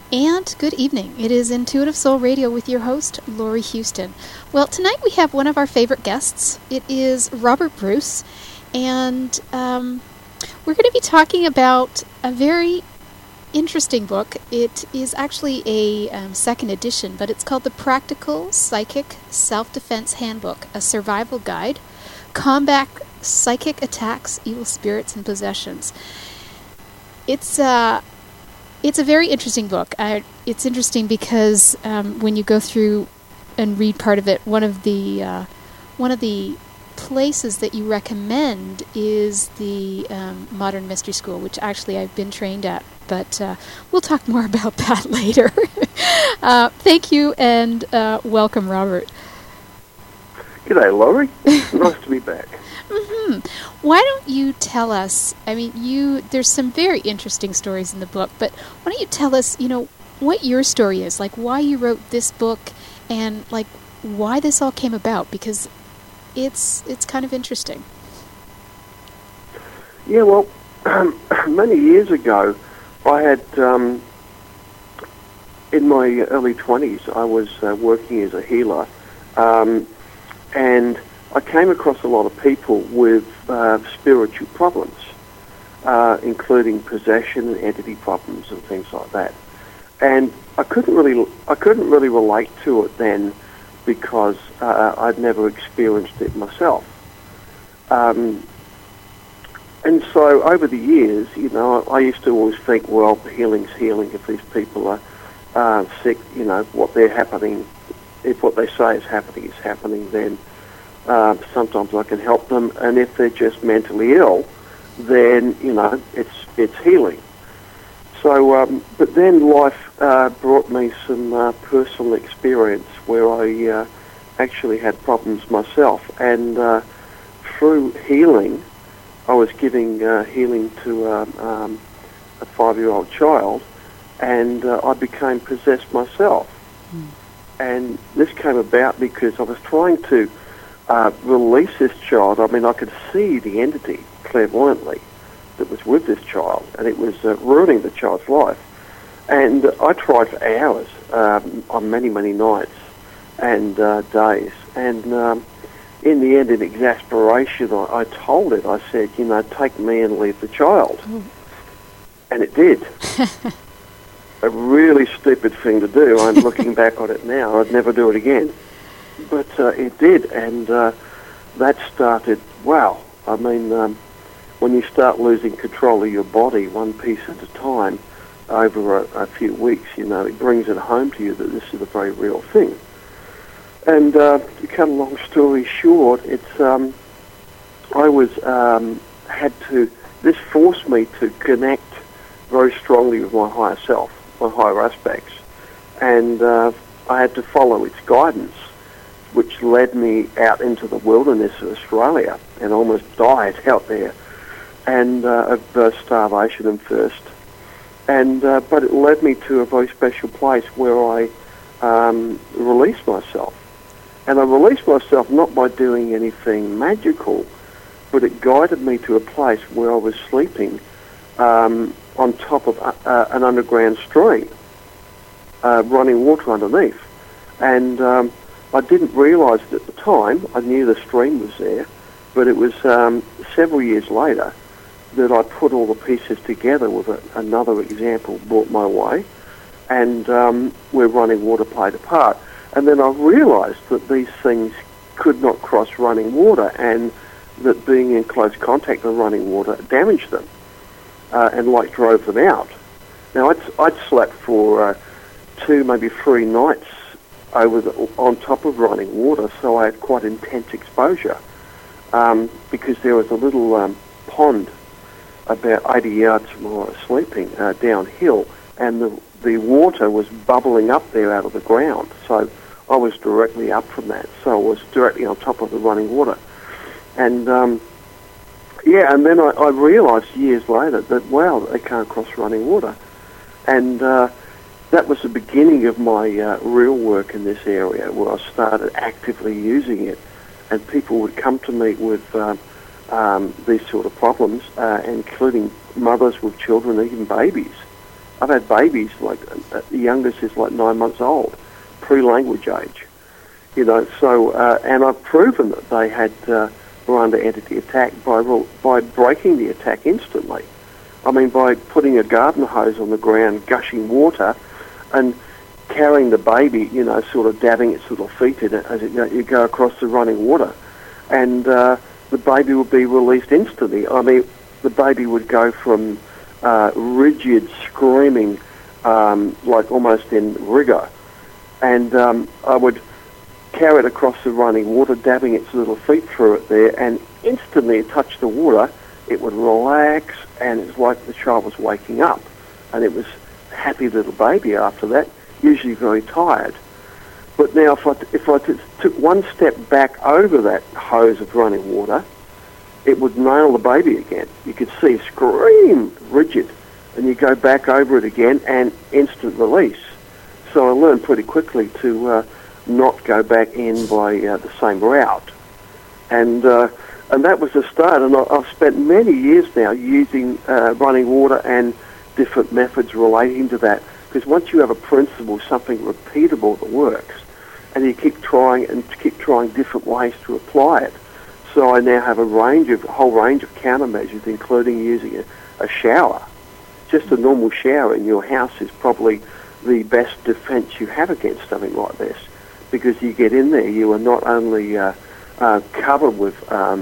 And good evening. It is Intuitive Soul Radio with your host, Lori Houston. Well, tonight we have one of our favorite guests. It is Robert Bruce, and we're going to be talking about a very interesting book. It is actually a second edition, but it's called The Practical Psychic Self-Defense Handbook, a Survival Guide, Combat Psychic Attacks, Evil Spirits, and Possessions. It's a very interesting book. It's interesting because when you go through and read part of it, one of the places that you recommend is the Modern Mystery School, which actually I've been trained at. But we'll talk more about that later. Thank you, and welcome, Robert. G'day, Laurie. Nice to be back. Mm-hmm. Why don't you tell us, there's some very interesting stories in the book, but why don't you tell us, what your story is, like why you wrote this book and like why this all came about, because it's kind of interesting. Yeah, well, many years ago, I had, in my early 20s, I was working as a healer, and I came across a lot of people with spiritual problems, including possession and entity problems and things like that. And I couldn't really relate to it then because I'd never experienced it myself. And so over the years, I used to always think, well, healing's healing. If these people are sick, what they're happening, if what they say is happening, then sometimes I can help them, and if they're just mentally ill, then it's healing. So, but then life brought me some personal experience where I actually had problems myself, and through healing, I was giving healing to a 5-year-old child, and I became possessed myself. And this came about because I was trying to release this child. I mean, I could see the entity clairvoyantly that was with this child, and it was ruining the child's life. And I tried for hours, on many, many nights and days. And in the end, in exasperation, I told it, I said, take me and leave the child. And it did. A really stupid thing to do. I'm looking back on it now. I'd never do it again. But it did, and that started, wow. I mean, when you start losing control of your body one piece at a time over a few weeks, it brings it home to you that this is a very real thing. And to cut a long story short, it's this forced me to connect very strongly with my higher self, my higher aspects, and I had to follow its guidance, which led me out into the wilderness of Australia and almost died out there, and of starvation and thirst. And but it led me to a very special place where I released myself. And I released myself not by doing anything magical, but it guided me to a place where I was sleeping on top of an underground stream, running water underneath. And I didn't realise it at the time. I knew the stream was there, but it was several years later that I put all the pieces together with another example brought my way, and where running water played a part. And then I realised that these things could not cross running water, and that being in close contact with running water damaged them, and drove them out. Now, I'd slept for 2, maybe 3 nights on top of running water, so I had quite intense exposure, because there was a little pond about 80 yards from where I was sleeping, downhill, and the water was bubbling up there out of the ground. So I was directly up from that, so I was directly on top of the running water. And and then I realised years later that, wow, they can't cross running water. And that was the beginning of my real work in this area, where I started actively using it, and people would come to me with these sort of problems, including mothers with children, even babies, I've had babies, like, the youngest is like 9 months old, pre-language age. You know, so, and I've proven that they were under entity attack by breaking the attack instantly. I mean, by putting a garden hose on the ground, gushing water, and carrying the baby, you know, sort of dabbing its little feet in it as you go across the running water. And the baby would be released instantly. I mean, the baby would go from rigid, screaming, like almost in rigor. And I would carry it across the running water, dabbing its little feet through it there, and instantly it touched the water, it would relax, and it's like the child was waking up. And it was a happy little baby after that, usually very tired. But now if I took one step back over that hose of running water, it would nail the baby again. You could see it scream, rigid, and you go back over it again, and instant release. So I learned pretty quickly to not go back in by the same route. And that was the start, and I've spent many years now using running water and different methods relating to that, because once you have a principle, something repeatable that works, and you keep trying different ways to apply it. So I now have a whole range of countermeasures, including using a shower. Just a normal shower in your house is probably the best defense you have against something like this, because you get in there, you are not only covered with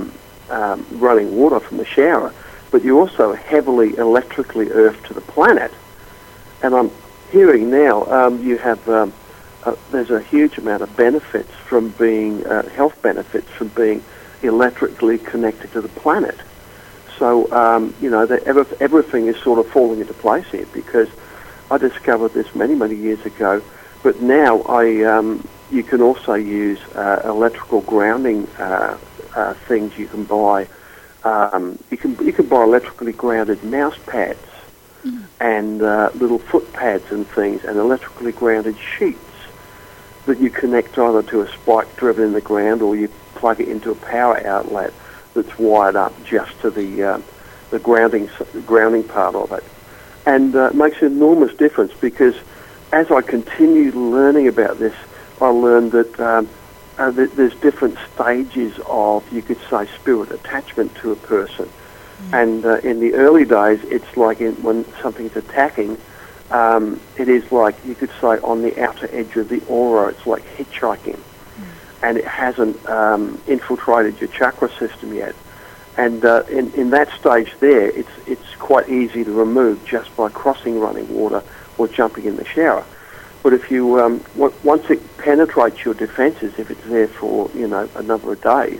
running water from the shower, but you're also heavily electrically earthed to the planet. And I'm hearing now you have there's a huge amount of benefits from being health benefits from being electrically connected to the planet. So you know, everything is sort of falling into place here, because I discovered this many years ago. But now you can also use electrical grounding things. You can buy you can buy electrically grounded mouse pads and little foot pads and things, and electrically grounded sheets that you connect either to a spike driven in the ground, or you plug it into a power outlet that's wired up just to the grounding part of it. And it makes an enormous difference, because as I continued learning about this, I learned that there's different stages of, you could say, spirit attachment to a person. And in the early days, it's like when something's attacking, it is like, you could say, on the outer edge of the aura. It's like hitchhiking. And it hasn't infiltrated your chakra system yet. And in that stage there, it's quite easy to remove just by crossing running water or jumping in the shower. But if you once it penetrates your defences, if it's there for a number of days,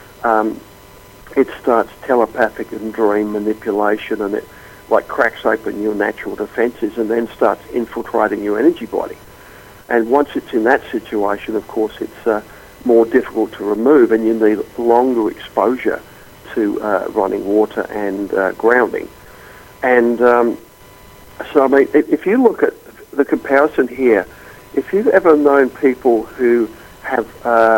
it starts telepathic and dream manipulation, and it like cracks open your natural defences and then starts infiltrating your energy body. And once it's in that situation, of course, it's more difficult to remove, and you need longer exposure to running water and grounding. And so, I mean, if you look at the comparison here, if you've ever known people who have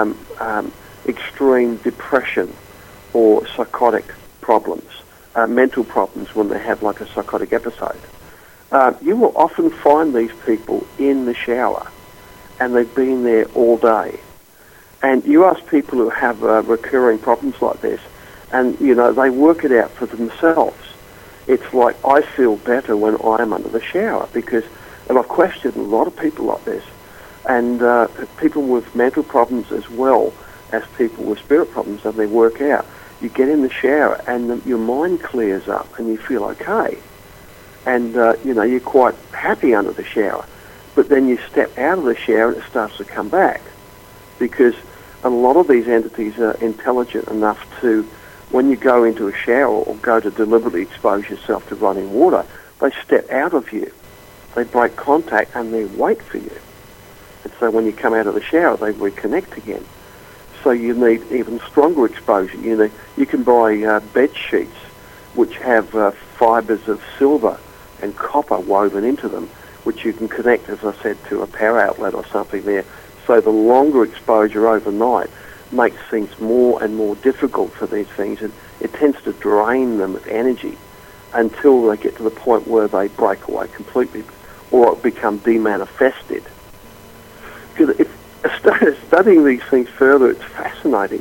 extreme depression or psychotic problems, mental problems when they have like a psychotic episode, you will often find these people in the shower, and they've been there all day. And you ask people who have recurring problems like this, and they work it out for themselves. It's like, I feel better when I'm under the shower, and I've questioned a lot of people like this, and people with mental problems as well as people with spirit problems, and they work out. You get in the shower and your mind clears up and you feel okay. And, you're quite happy under the shower. But then you step out of the shower and it starts to come back. Because a lot of these entities are intelligent enough to, when you go into a shower or go to deliberately expose yourself to running water, they step out of you. They break contact and they wait for you. And so when you come out of the shower, they reconnect again. So you need even stronger exposure. You can buy bed sheets which have fibres of silver and copper woven into them, which you can connect, as I said, to a power outlet or something there. So the longer exposure overnight makes things more and more difficult for these things, and it tends to drain them of energy. until they get to the point where they break away completely or become demanifested. Because if studying these things further, it's fascinating.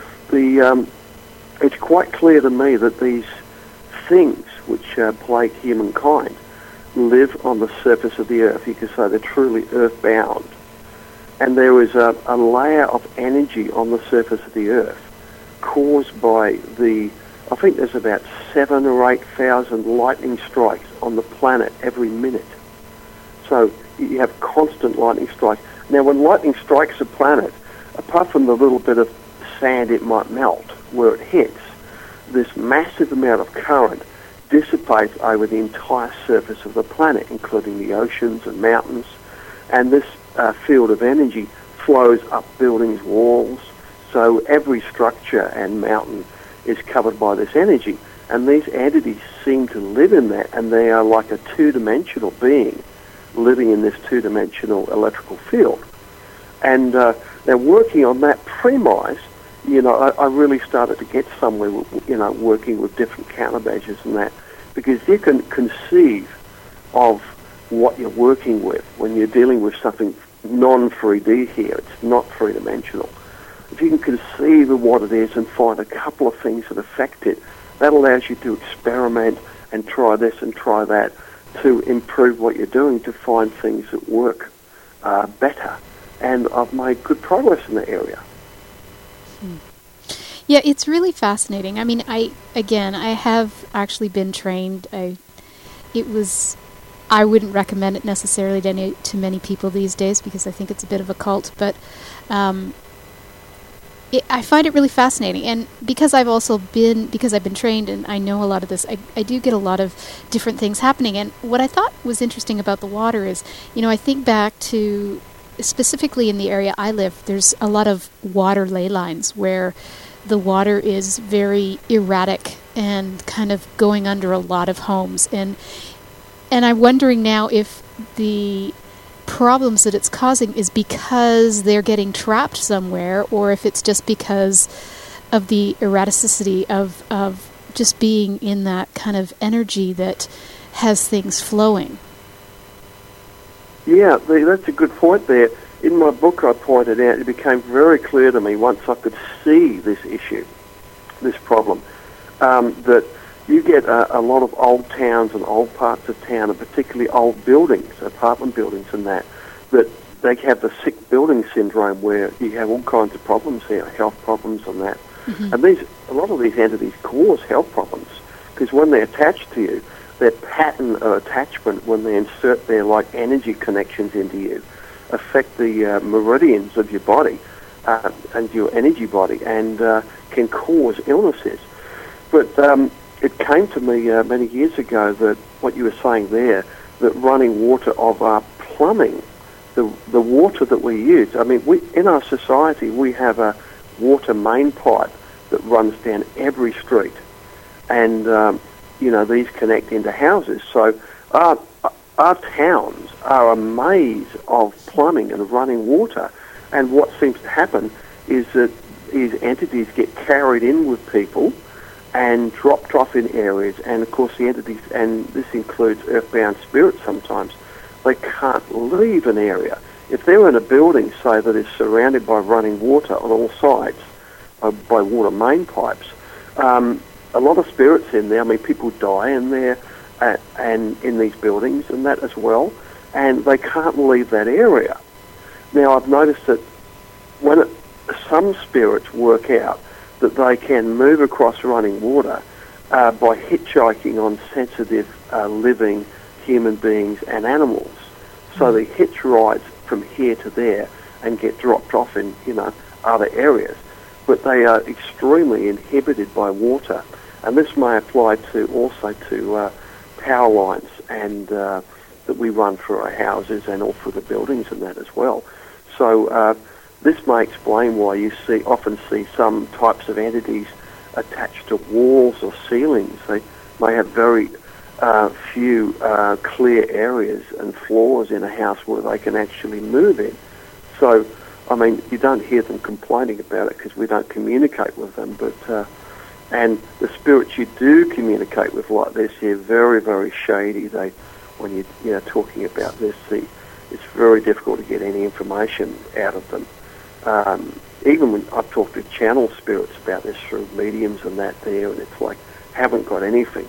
It's quite clear to me that these things which plague humankind live on the surface of the earth. You could say they're truly earthbound. And there is a layer of energy on the surface of the earth caused by I think there's about 7,000 or 8,000 lightning strikes on the planet every minute. So you have constant lightning strikes. Now, when lightning strikes a planet, apart from the little bit of sand it might melt where it hits, this massive amount of current dissipates over the entire surface of the planet, including the oceans and mountains. And this field of energy flows up buildings, walls. So every structure and mountain is covered by this energy. And these entities seem to live in that, and they are like a two-dimensional being living in this two-dimensional electrical field. And now working on that premise, I really started to get somewhere, working with different countermeasures and that, because you can conceive of what you're working with when you're dealing with something non-3D here. It's not three-dimensional. If you can conceive of what it is and find a couple of things that affect it, that allows you to experiment and try this and try that to improve what you're doing, to find things that work better. And I've made good progress in that area. Yeah, it's really fascinating. I mean, I have actually been trained. I wouldn't recommend it necessarily to many people these days because I think it's a bit of a cult, but I find it really fascinating. And because I've been trained and I know a lot of this, I do get a lot of different things happening. And what I thought was interesting about the water is, I think back to, specifically in the area I live, there's a lot of water ley lines where the water is very erratic and kind of going under a lot of homes. And I'm wondering now if the problems that it's causing is because they're getting trapped somewhere, or if it's just because of the erraticity of just being in that kind of energy that has things flowing. Yeah, that's a good point there. In my book I pointed out, it became very clear to me once I could see this issue, this problem, that you get a lot of old towns and old parts of town, and particularly old buildings, apartment buildings and that they have the sick building syndrome where you have all kinds of problems here, health problems and that. Mm-hmm. And a lot of these entities cause health problems because when they attach to you, their pattern of attachment, when they insert their energy connections into you, affect the meridians of your body and your energy body and can cause illnesses. But it came to me many years ago that what you were saying there, that running water of our plumbing, the water that we use, I mean, in our society we have a water main pipe that runs down every street. And, these connect into houses. So our towns are a maze of plumbing and running water. And what seems to happen is that these entities get carried in with people and dropped off in areas. And, of course, the entities, and this includes earthbound spirits sometimes, they can't leave an area. If they're in a building, say, that is surrounded by running water on all sides, by water main pipes, a lot of spirits in there. I mean, people die in there and in these buildings and that as well, and they can't leave that area. Now, I've noticed that when some spirits work out that they can move across running water by hitchhiking on sensitive living human beings and animals. So they hitch rides from here to there and get dropped off in, other areas. But they are extremely inhibited by water. And this may apply also to power lines and that we run through our houses and all through the buildings and that as well. So this may explain why you often see some types of entities attached to walls or ceilings. They may have very few clear areas and floors in a house where they can actually move in. So, I mean, you don't hear them complaining about it because we don't communicate with them, but And the spirits you do communicate with like this, they're very, very shady. When you're talking about this, it's very difficult to get any information out of them. Even when I've talked to channel spirits about this through mediums and that there, and it's like, haven't got anything,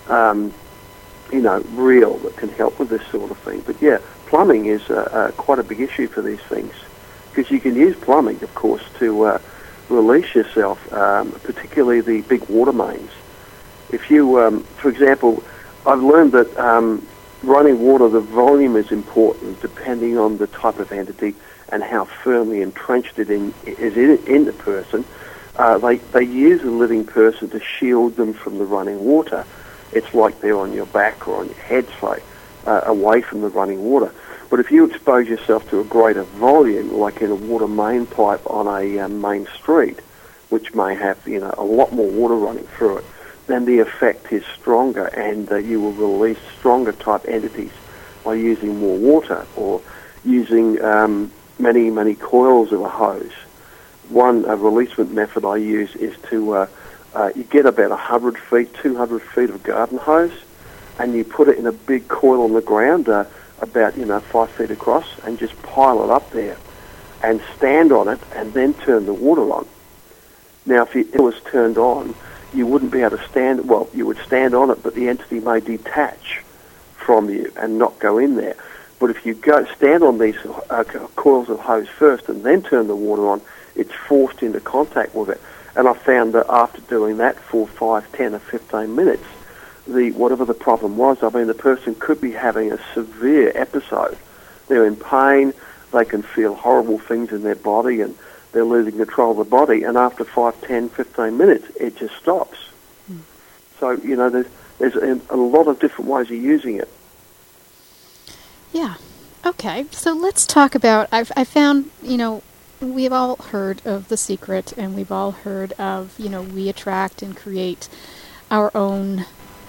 real that can help with this sort of thing. But yeah, plumbing is quite a big issue for these things, because you can use plumbing, of course, to release yourself, particularly the big water mains. If you, for example, I've learned that running water, the volume is important depending on the type of entity and how firmly entrenched it is in the person. They use a living person to shield them from the running water. It's like they're on your back or on your head, say, away from the running water. But if you expose yourself to a greater volume, like in a water main pipe on a main street, which may have a lot more water running through it, then the effect is stronger, and you will release stronger type entities by using more water or using many, many coils of a hose. One releasement method I use is to you get about 100 feet, 200 feet of garden hose, and you put it in a big coil on the ground, about 5 feet across, and just pile it up there and stand on it and then turn the water on. Now, if it was turned on, you wouldn't be able to stand, well, you would stand on it, but the entity may detach from you and not go in there. But if you stand on these coils of hose first and then turn the water on, it's forced into contact with it. And I found that after doing that for 5, 10 or 15 minutes, whatever the problem was, the person could be having a severe episode. They're in pain, they can feel horrible things in their body, and they're losing control of the body, and after 5, 10, 15 minutes, it just stops. So, there's a lot of different ways of using it. Yeah. Okay. So let's talk about, I found, we've all heard of The Secret, and we've all heard of, we attract and create our own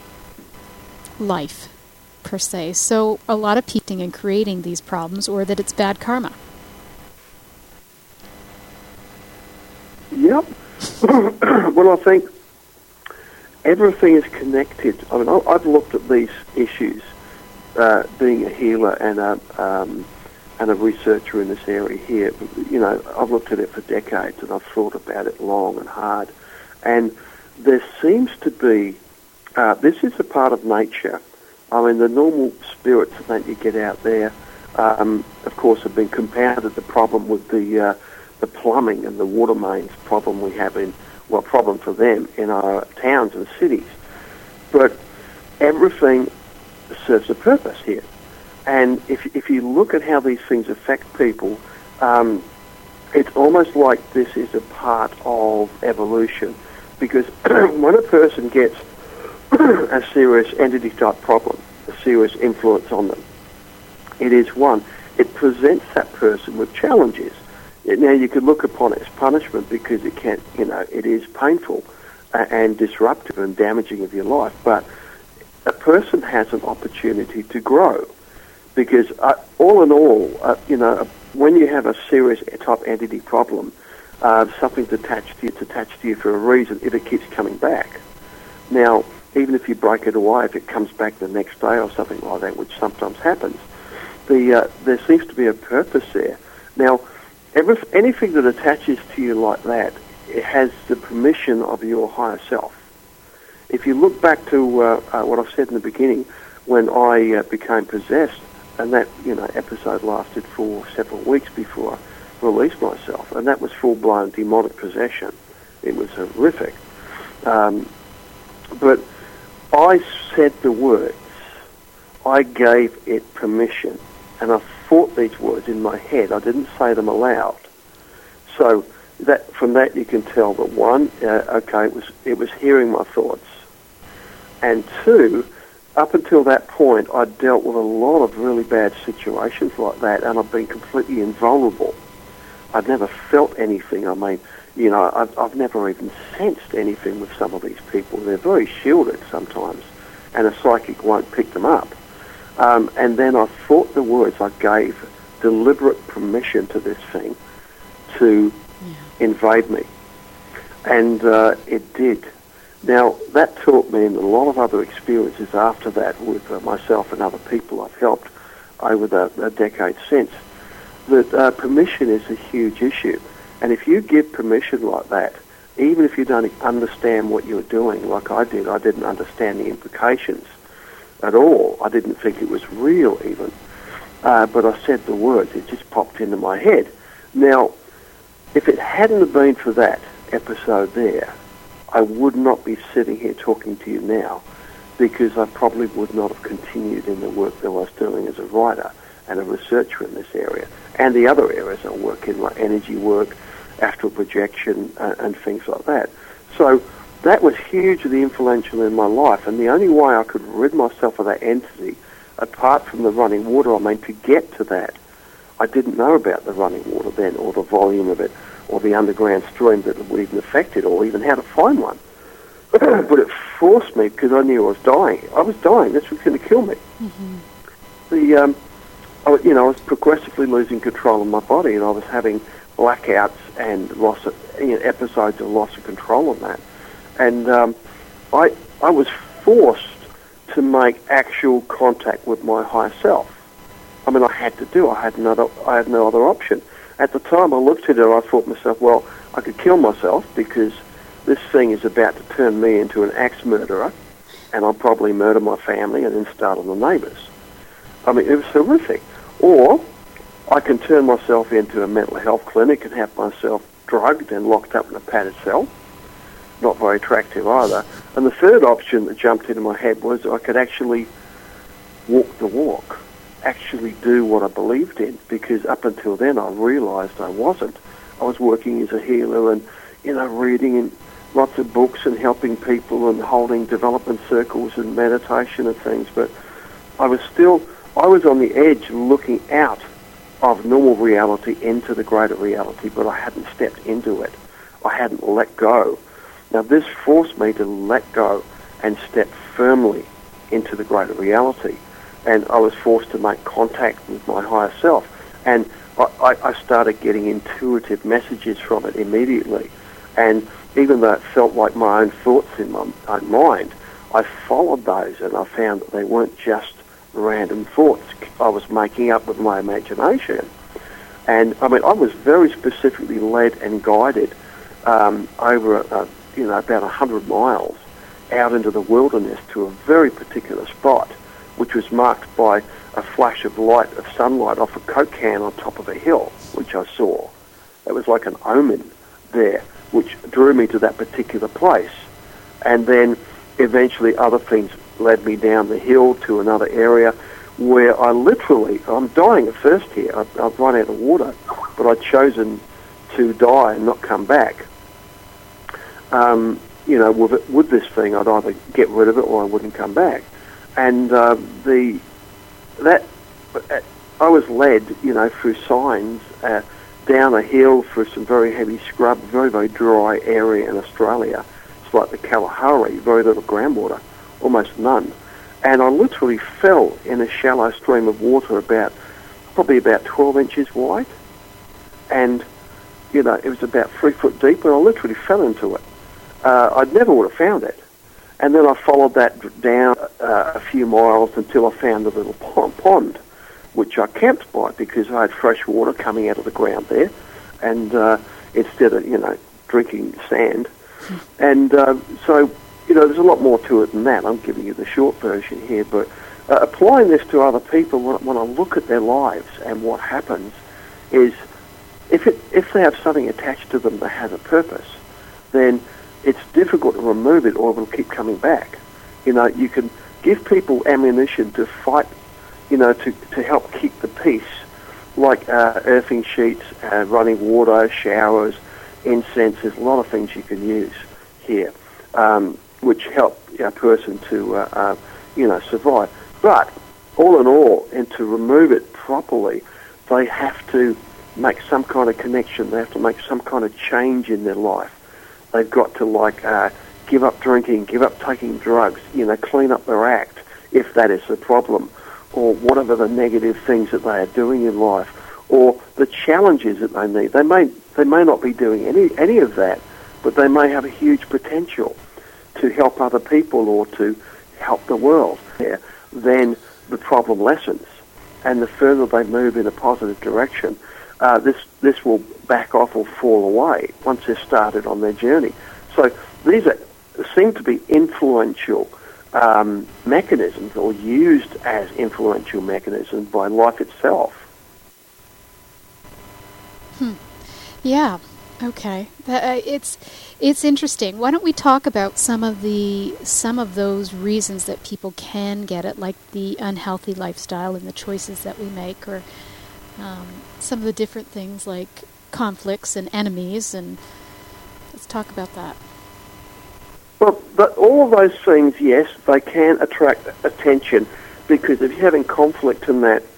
life, per se. So a lot of people in creating these problems, or that it's bad karma. Yep. Well, I think everything is connected. I've looked at these issues, being a healer and a researcher in this area here. I've looked at it for decades, and I've thought about it long and hard. And there seems to be, this is a part of nature. The normal spirits that you get out there, of course, have been compounded, the problem with the plumbing and the water mains problem we have problem for them in our towns and cities. But everything serves a purpose here. And if you look at how these things affect people, it's almost like this is a part of evolution. Because when a person gets a serious entity type problem, a serious influence on them, it presents that person with challenges. Now, you could look upon it as punishment because it is painful and disruptive and damaging of your life, but a person has an opportunity to grow because all in all, when you have a serious type entity problem, something's attached to you for a reason if it keeps coming back. Now, even if you break it away, if it comes back the next day or something like that, which sometimes happens, there seems to be a purpose there. Now, anything that attaches to you like that, it has the permission of your higher self. If you look back to what I said in the beginning, when I became possessed, and that episode lasted for several weeks before I released myself, and that was full-blown demonic possession. It was horrific. But I said the words. I gave it permission, and I thought these words in my head. I didn't say them aloud. So from that you can tell that one, it was hearing my thoughts, and two, up until that point, I'd dealt with a lot of really bad situations like that, and I've been completely invulnerable. I've never felt anything. I've never even sensed anything with some of these people. They're very shielded sometimes, and a psychic won't pick them up. And then I thought the words. I gave deliberate permission to this thing to invade me. And it did. Now, that taught me, and a lot of other experiences after that with myself and other people I've helped over the decade since, that permission is a huge issue. And if you give permission like that, even if you don't understand what you're doing, like I didn't understand the implications at all. I didn't think it was real even. But I said the words, it just popped into my head. Now, if it hadn't have been for that episode there, I would not be sitting here talking to you now, because I probably would not have continued in the work that I was doing as a writer and a researcher in this area, and the other areas I work in, like energy work, astral projection, and things like that. So that was hugely influential in my life, and the only way I could rid myself of that entity, apart from the running water, to get to that, I didn't know about the running water then, or the volume of it, or the underground stream that would even affect it, or even how to find one. But it forced me, because I knew I was dying. I was dying. This was going to kill me. Mm-hmm. I was progressively losing control of my body, and I was having blackouts and episodes of loss of control on that. And I was forced to make actual contact with my higher self. I had to do. I had no other option. At the time, I looked at it, and I thought to myself, well, I could kill myself because this thing is about to turn me into an axe murderer, and I'll probably murder my family and then start on the neighbours. It was horrific. Or I can turn myself into a mental health clinic and have myself drugged and locked up in a padded cell. Not very attractive either. And the third option that jumped into my head was I could actually walk the walk, actually do what I believed in, because up until then I realised I wasn't. I was working as a healer and, reading in lots of books and helping people and holding development circles and meditation and things, but I was on the edge looking out of normal reality into the greater reality, but I hadn't stepped into it. I hadn't let go. Now this forced me to let go and step firmly into the greater reality. And I was forced to make contact with my higher self. And I started getting intuitive messages from it immediately. And even though it felt like my own thoughts in my own mind, I followed those, and I found that they weren't just random thoughts I was making up with my imagination. And I was very specifically led and guided over about 100 miles out into the wilderness to a very particular spot, which was marked by a flash of light, of sunlight off a Coke can on top of a hill, which I saw. It was like an omen there, which drew me to that particular place. And then eventually other things led me down the hill to another area where I'm dying at first here. I've run out of water, but I'd chosen to die and not come back. With this thing, I'd either get rid of it or I wouldn't come back. And I was led, through signs down a hill through some very heavy scrub, very, very dry area in Australia. It's like the Kalahari, very little groundwater, almost none. And I literally fell in a shallow stream of water probably about 12 inches wide. And, it was about 3 foot deep, and I literally fell into it. I never would have found it. And then I followed that down a few miles until I found a little pond, which I camped by because I had fresh water coming out of the ground there, and instead of, drinking sand. And so, there's a lot more to it than that. I'm giving you the short version here, but applying this to other people, when I look at their lives and what happens is, if they have something attached to them that has a purpose, then it's difficult to remove it, or it will keep coming back. You can give people ammunition to fight, to help keep the peace, like earthing sheets, running water, showers, incense. There's a lot of things you can use here, which help a person to, survive. But all in all, and to remove it properly, they have to make some kind of connection. They have to make some kind of change in their life. They've got to, give up drinking, give up taking drugs, clean up their act, if that is the problem, or whatever the negative things that they are doing in life, or the challenges that they need. They may not be doing any of that, but they may have a huge potential to help other people or to help the world, then the problem lessens. And the further they move in a positive direction, this will back off or fall away once they're started on their journey. So these seem to be influential mechanisms, or used as influential mechanisms by life itself. Yeah. Okay. It's interesting. Why don't we talk about some of those reasons that people can get it, like the unhealthy lifestyle and the choices that we make, or some of the different things like conflicts and enemies, and let's talk about that. Well, all of those things, yes, they can attract attention, because if you're having conflict in that,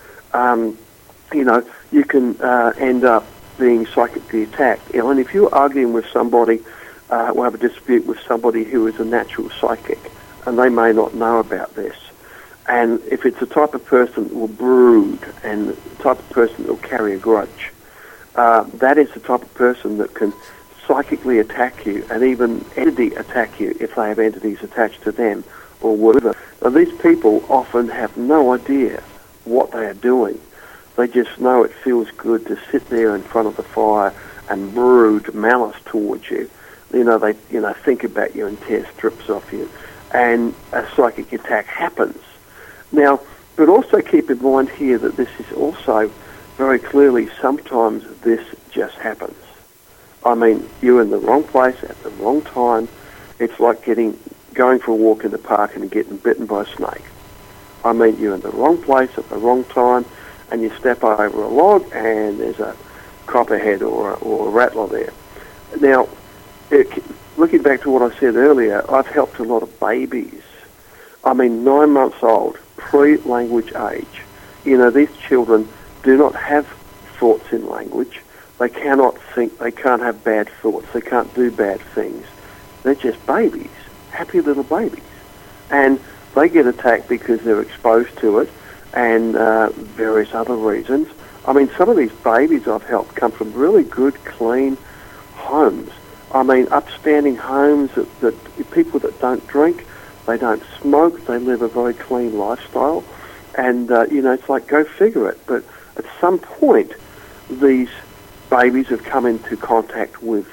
you can end up being psychically attacked. And if you're arguing with somebody, or have a dispute with somebody who is a natural psychic, and they may not know about this, and if it's the type of person that will brood and the type of person that will carry a grudge, that is the type of person that can psychically attack you and even entity attack you if they have entities attached to them or whatever. Now, these people often have no idea what they are doing. They just know it feels good to sit there in front of the fire and brood malice towards you. They think about you and tear strips off you, and a psychic attack happens. Now, but also keep in mind here that this is also very clearly, sometimes this just happens. I mean, you're in the wrong place at the wrong time. It's like going for a walk in the park and getting bitten by a snake. I mean, you're in the wrong place at the wrong time, and you step over a log and there's a copperhead or a rattler there. Now, looking back to what I said earlier, I've helped a lot of babies. I mean, 9 months old, pre-language age. These children do not have thoughts in language. They cannot think, they can't have bad thoughts, they can't do bad things. They're just babies, happy little babies. And they get attacked because they're exposed to it, and various other reasons. I mean, some of these babies I've helped come from really good, clean homes. I mean, upstanding homes that people that don't drink, they don't smoke, they live a very clean lifestyle. And, it's like, go figure it. But at some point, these babies have come into contact with,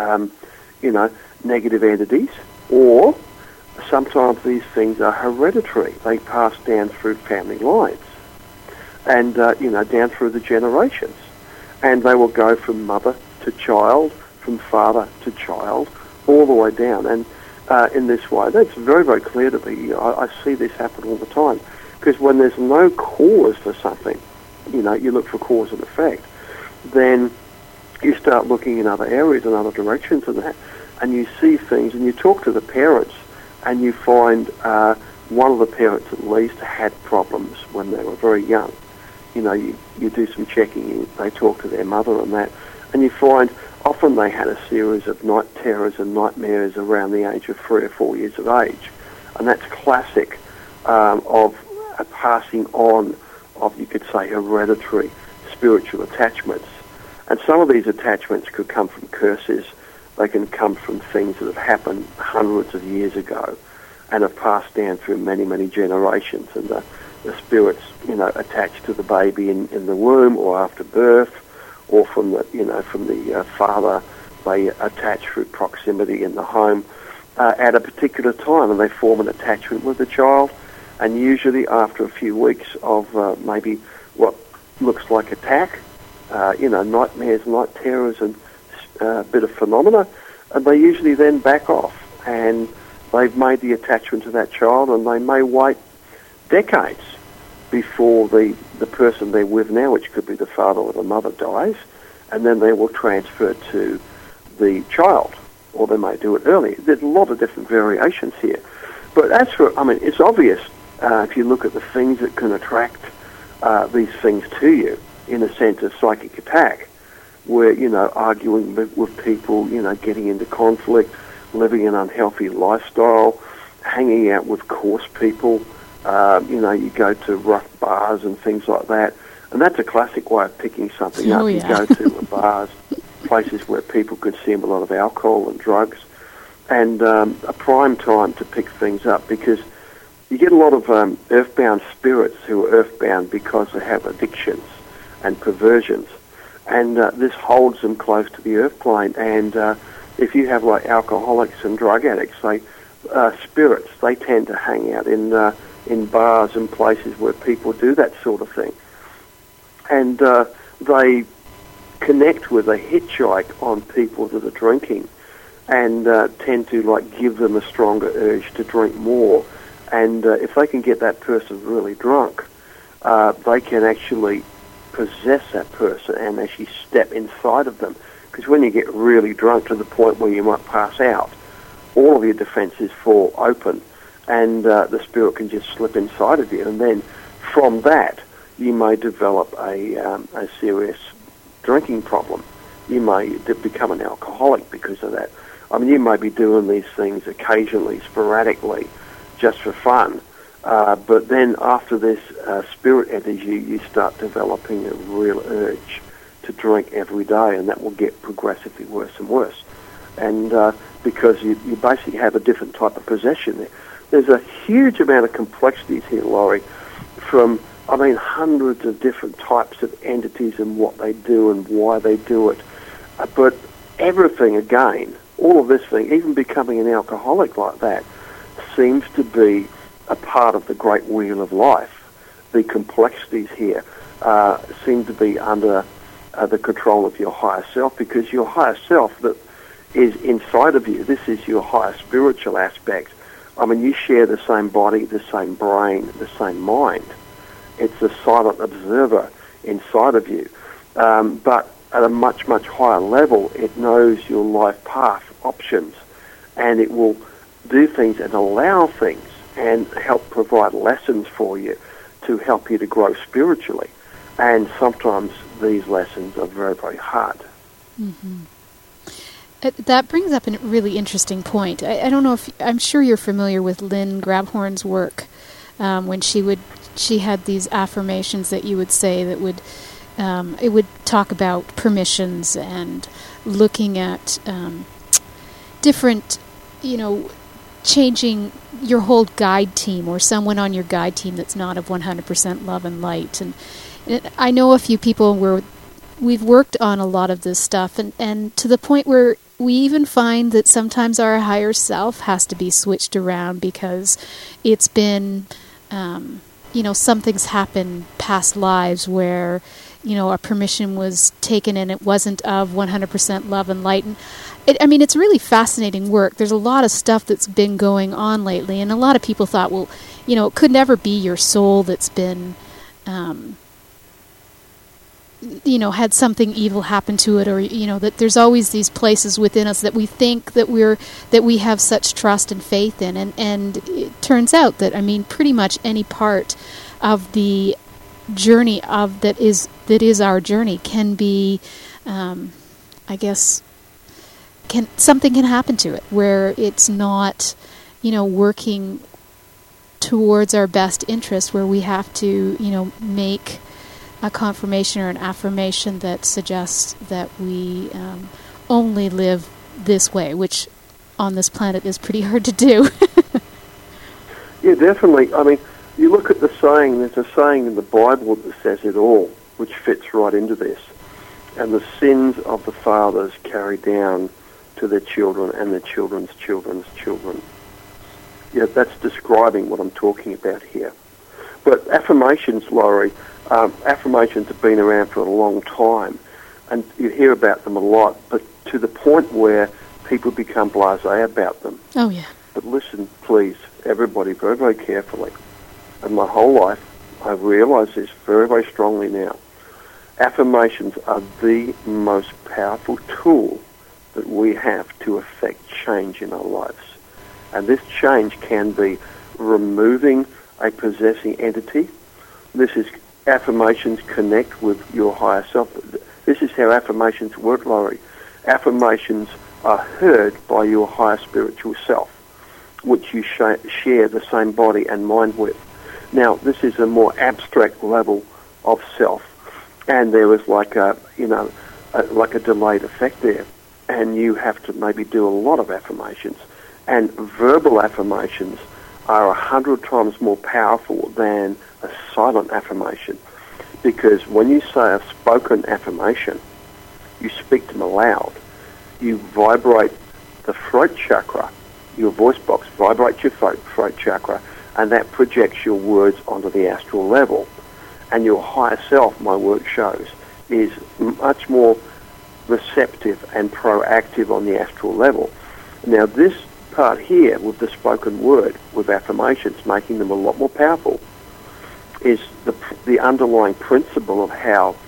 negative entities, or sometimes these things are hereditary. They pass down through family lines and, down through the generations. And they will go from mother to child, from father to child, all the way down. And in this way, that's very, very clear to me. I see this happen all the time. Because when there's no cause for something, you look for cause and effect, then you start looking in other areas and other directions and that, and you see things, and you talk to the parents, and you find one of the parents at least had problems when they were very young. You do some checking, they talk to their mother and that, and you find often they had a series of night terrors and nightmares around the age of 3 or 4 years of age. And that's classic of a passing on of, you could say, hereditary spiritual attachments. And some of these attachments could come from curses. They can come from things that have happened hundreds of years ago and have passed down through many, many generations. And the spirits, attached to the baby in the womb or after birth, or from the father, they attach through proximity in the home at a particular time, and they form an attachment with the child. And usually after a few weeks of maybe what looks like attack, nightmares, night terrors, and a bit of phenomena, and they usually then back off, and they've made the attachment to that child, and they may wait decades before the person they're with now, which could be the father or the mother, dies, and then they will transfer to the child, or they may do it early. There's a lot of different variations here. But it's obvious if you look at the things that can attract these things to you, in a sense of psychic attack, where, arguing with people, getting into conflict, living an unhealthy lifestyle, hanging out with coarse people, you go to rough bars and things like that. And that's a classic way of picking something up. Yeah. You go to bars, places where people consume a lot of alcohol and drugs, and a prime time to pick things up, because you get a lot of earthbound spirits who are earthbound because they have addictions and perversions, and this holds them close to the earth plane. And if you have like alcoholics and drug addicts, spirits, they tend to hang out in bars and places where people do that sort of thing, and they connect with a hitchhike on people that are drinking, and tend to like give them a stronger urge to drink more. And if they can get that person really drunk, they can actually possess that person and actually step inside of them. Because when you get really drunk to the point where you might pass out, all of your defenses fall open, and the spirit can just slip inside of you. And then from that, you may develop a serious drinking problem. You may become an alcoholic because of that. I mean, you may be doing these things occasionally, sporadically, just for fun, but then after this spirit enters you, you start developing a real urge to drink every day, and that will get progressively worse and worse. And because you basically have a different type of possession there. There's a huge amount of complexities here, Laurie, from, I mean, hundreds of different types of entities and what they do and why they do it. But everything, again, all of this thing, even becoming an alcoholic like that, seems to be a part of the great wheel of life. The complexities here seem to be under the control of your higher self, because your higher self that is inside of you, this is your higher spiritual aspect. I mean, you share the same body, the same brain, the same mind. It's a silent observer inside of you. But at a much, much higher level, it knows your life path options, and it will do things and allow things and help provide lessons for you to help you to grow spiritually. And sometimes these lessons are very, very hard. Mm-hmm. That brings up a really interesting point. I don't know if, I'm sure you're familiar with Lynn Grabhorn's work, when she had these affirmations that you would say that would, it would talk about permissions and looking at different, changing your whole guide team or someone on your guide team that's not of 100% love and light. And I know a few people where we've worked on a lot of this stuff, and to the point where we even find that sometimes our higher self has to be switched around because it's been, something's happened past lives where, a permission was taken and it wasn't of 100% love and light. And it's really fascinating work. There's a lot of stuff that's been going on lately, and a lot of people thought, well, it could never be your soul that's been, had something evil happen to it, or that there's always these places within us that we think that we have such trust and faith in, and it turns out that pretty much any part of the journey that is our journey can be, something can happen to it where it's not, working towards our best interest, where we have to, make a confirmation or an affirmation that suggests that we only live this way, which on this planet is pretty hard to do. Yeah, definitely. You look at the saying, there's a saying in the Bible that says it all, which fits right into this. And the sins of the fathers carry down to their children and their children's children's children. Yeah, that's describing what I'm talking about here. But affirmations, Laurie, affirmations have been around for a long time, and you hear about them a lot, but to the point where people become blasé about them. Oh, yeah. But listen, please, everybody, very, very carefully. And my whole life, I've realized this very, very strongly now. Affirmations are the most powerful tool that we have to affect change in our lives. And this change can be removing a possessing entity. Affirmations connect with your higher self. This is how affirmations work, Laurie. Affirmations are heard by your higher spiritual self, which you share the same body and mind with. Now, this is a more abstract level of self, and there is like a delayed effect there, and you have to maybe do a lot of affirmations And verbal affirmations are 100 times more powerful than a silent affirmation, because when you say a spoken affirmation, you speak them aloud. You vibrate the throat chakra, your voice box vibrates your throat chakra, and that projects your words onto the astral level. And your higher self, my work shows, is much more receptive and proactive on the astral level. Now this part here with the spoken word, with affirmations, making them a lot more powerful, is the underlying principle of how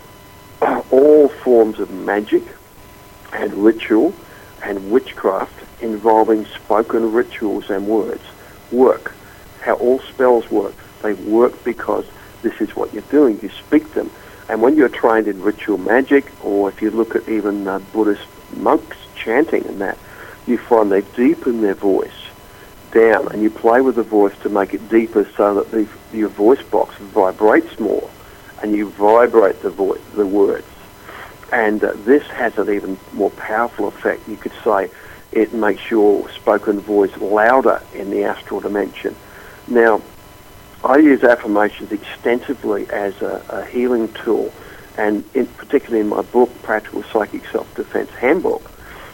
all forms of magic and ritual and witchcraft involving spoken rituals and words work. How all spells work. They work because this is what you're doing. You speak them. And when you're trained in ritual magic, or if you look at even Buddhist monks chanting and that, you find they deepen their voice down, and you play with the voice to make it deeper so that your voice box vibrates more, and you vibrate the words. And this has an even more powerful effect. You could say it makes your spoken voice louder in the astral dimension. Now, I use affirmations extensively as a healing tool, and particularly in my book, Practical Psychic Self-Defense Handbook,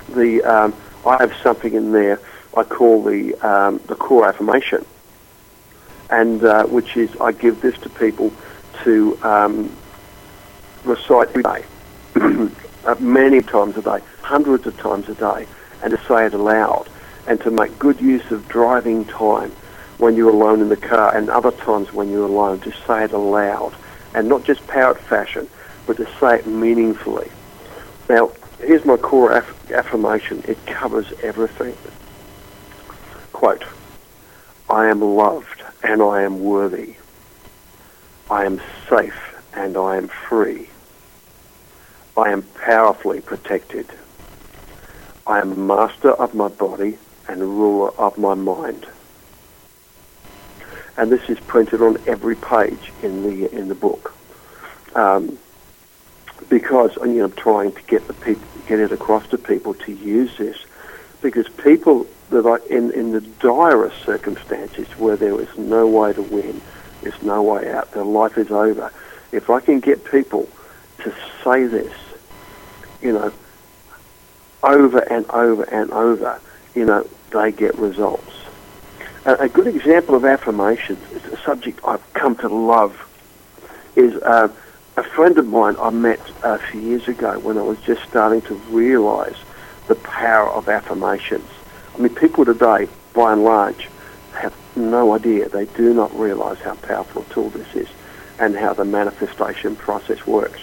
I have something in there I call the core affirmation, and which is I give this to people to recite every day, many times a day, hundreds of times a day, and to say it aloud, and to make good use of driving time when you're alone in the car, and other times when you're alone, to say it aloud, and not just parrot fashion, but to say it meaningfully. Now, here's my core affirmation. It covers everything. Quote, I am loved and I am worthy. I am safe and I am free. I am powerfully protected. I am master of my body and ruler of my mind. And this is printed on every page in the book, because I'm trying to get it across to people to use this, because people that are in the direst circumstances where there is no way to win, there's no way out, their life is over. If I can get people to say this, over and over and over, they get results. A good example of affirmations is a subject I've come to love. Is a friend of mine I met a few years ago when I was just starting to realize the power of affirmations. I mean, people today, by and large, have no idea. They do not realize how powerful a tool this is and how the manifestation process works.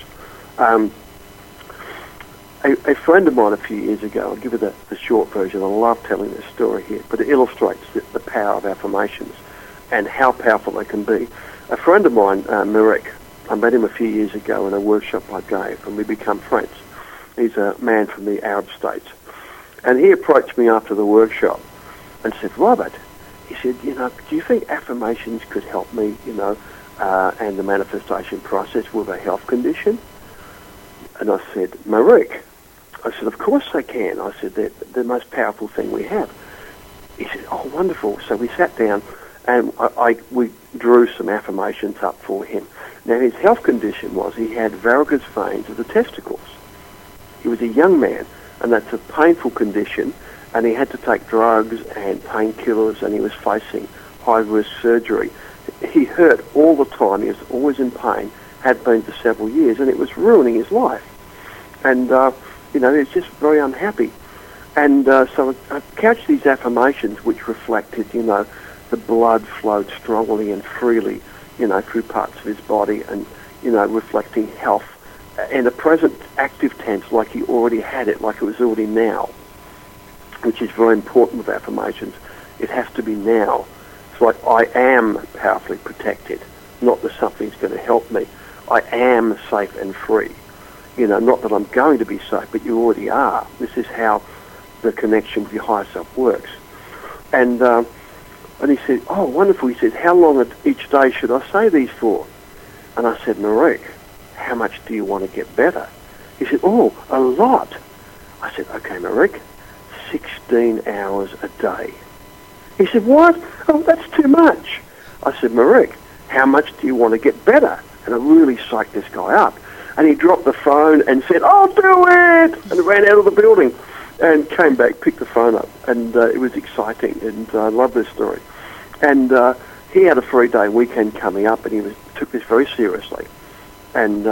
A friend of mine a few years ago, I'll give you the short version, I love telling this story here, but it illustrates the power of affirmations and how powerful they can be. A friend of mine, Marek, I met him a few years ago in a workshop I gave, and we become friends. He's a man from the Arab states. And he approached me after the workshop and said, Robert, he said, do you think affirmations could help me, and the manifestation process with a health condition? And I said, Marek, I said, of course they can. I said, they're the most powerful thing we have. He said, oh, wonderful. So we sat down and we drew some affirmations up for him. Now, his health condition was he had varicose veins of the testicles. He was a young man, and that's a painful condition, and he had to take drugs and painkillers, and he was facing high-risk surgery. He hurt all the time. He was always in pain, had been for several years, and it was ruining his life. And, he was just very unhappy. And so I couched these affirmations which reflected, the blood flowed strongly and freely, through parts of his body and, reflecting health in the present active tense like he already had it, like it was already now, which is very important with affirmations. It has to be now. It's like I am powerfully protected, not that something's going to help me. I am safe and free. Not that I'm going to be safe, but you already are. This is how the connection with your higher self works. And he said, oh, wonderful. He said, how long each day should I say these for? And I said, Marek, how much do you want to get better? He said, oh, a lot. I said, okay, Marek, 16 hours a day. He said, what? Oh, that's too much. I said, Marek, how much do you want to get better? And I really psyched this guy up. And he dropped the phone and said, I'll do it! And ran out of the building and came back, picked the phone up. And it was exciting, and I love this story. And he had a 3-day weekend coming up, and he took this very seriously. And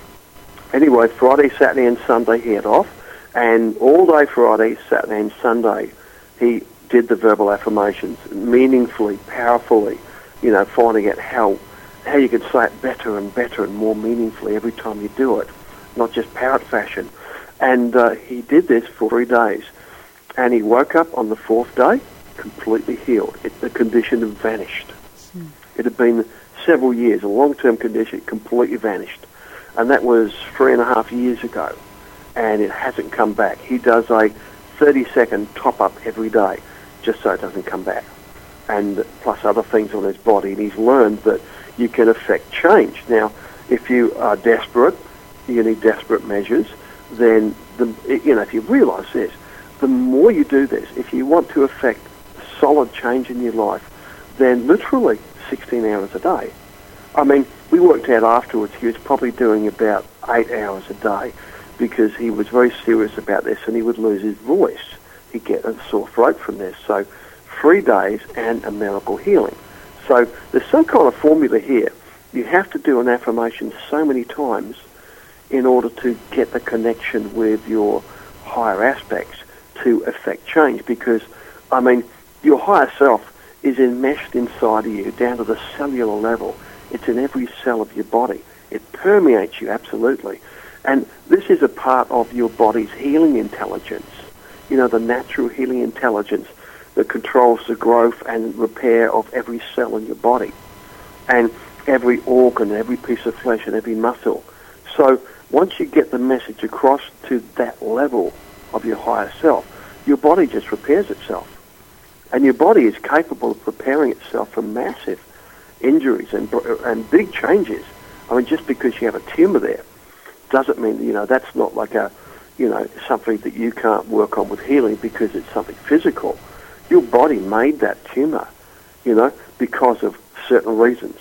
anyway, Friday, Saturday, and Sunday he had off. And all day Friday, Saturday, and Sunday, he did the verbal affirmations meaningfully, powerfully, finding out how you could say it better and better and more meaningfully every time you do it, not just parrot fashion. And he did this for 3 days. And he woke up on the 4th day completely healed. The condition had vanished. It had been several years, a long-term condition, completely vanished. And that was 3.5 years ago. And it hasn't come back. He does a 30-second top-up every day just so it doesn't come back. And plus other things on his body. And he's learned that you can affect change. Now, if you are desperate, you need desperate measures, then, if you realize this, the more you do this, if you want to affect solid change in your life, then literally 16 hours a day. I mean, we worked out afterwards he was probably doing about 8 hours a day because he was very serious about this and he would lose his voice. He'd get a sore throat from this. So 3 days and a miracle healing. So there's some kind of formula here. You have to do an affirmation so many times in order to get the connection with your higher aspects to affect change. Because, I mean, your higher self is enmeshed inside of you down to the cellular level. It's in every cell of your body. It permeates you, absolutely. And this is a part of your body's healing intelligence. The natural healing intelligence that controls the growth and repair of every cell in your body and every organ, every piece of flesh and every muscle. So once you get the message across to that level of your higher self, your body just repairs itself. And your body is capable of preparing itself for massive injuries and big changes. I mean, just because you have a tumor there doesn't mean, that's not like something that you can't work on with healing because it's something physical. Your body made that tumor, because of certain reasons.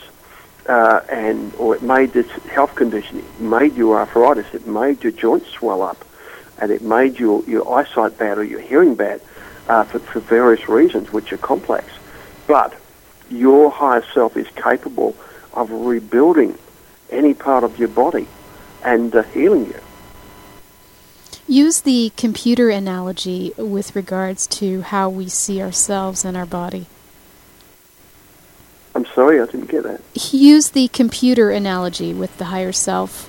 Or it made this health condition. It made your arthritis. It made your joints swell up. And it made your eyesight bad or your hearing bad for various reasons, which are complex. But your higher self is capable of rebuilding any part of your body and healing you. Use the computer analogy with regards to how we see ourselves and our body. I'm sorry, I didn't get that. Use the computer analogy with the higher self.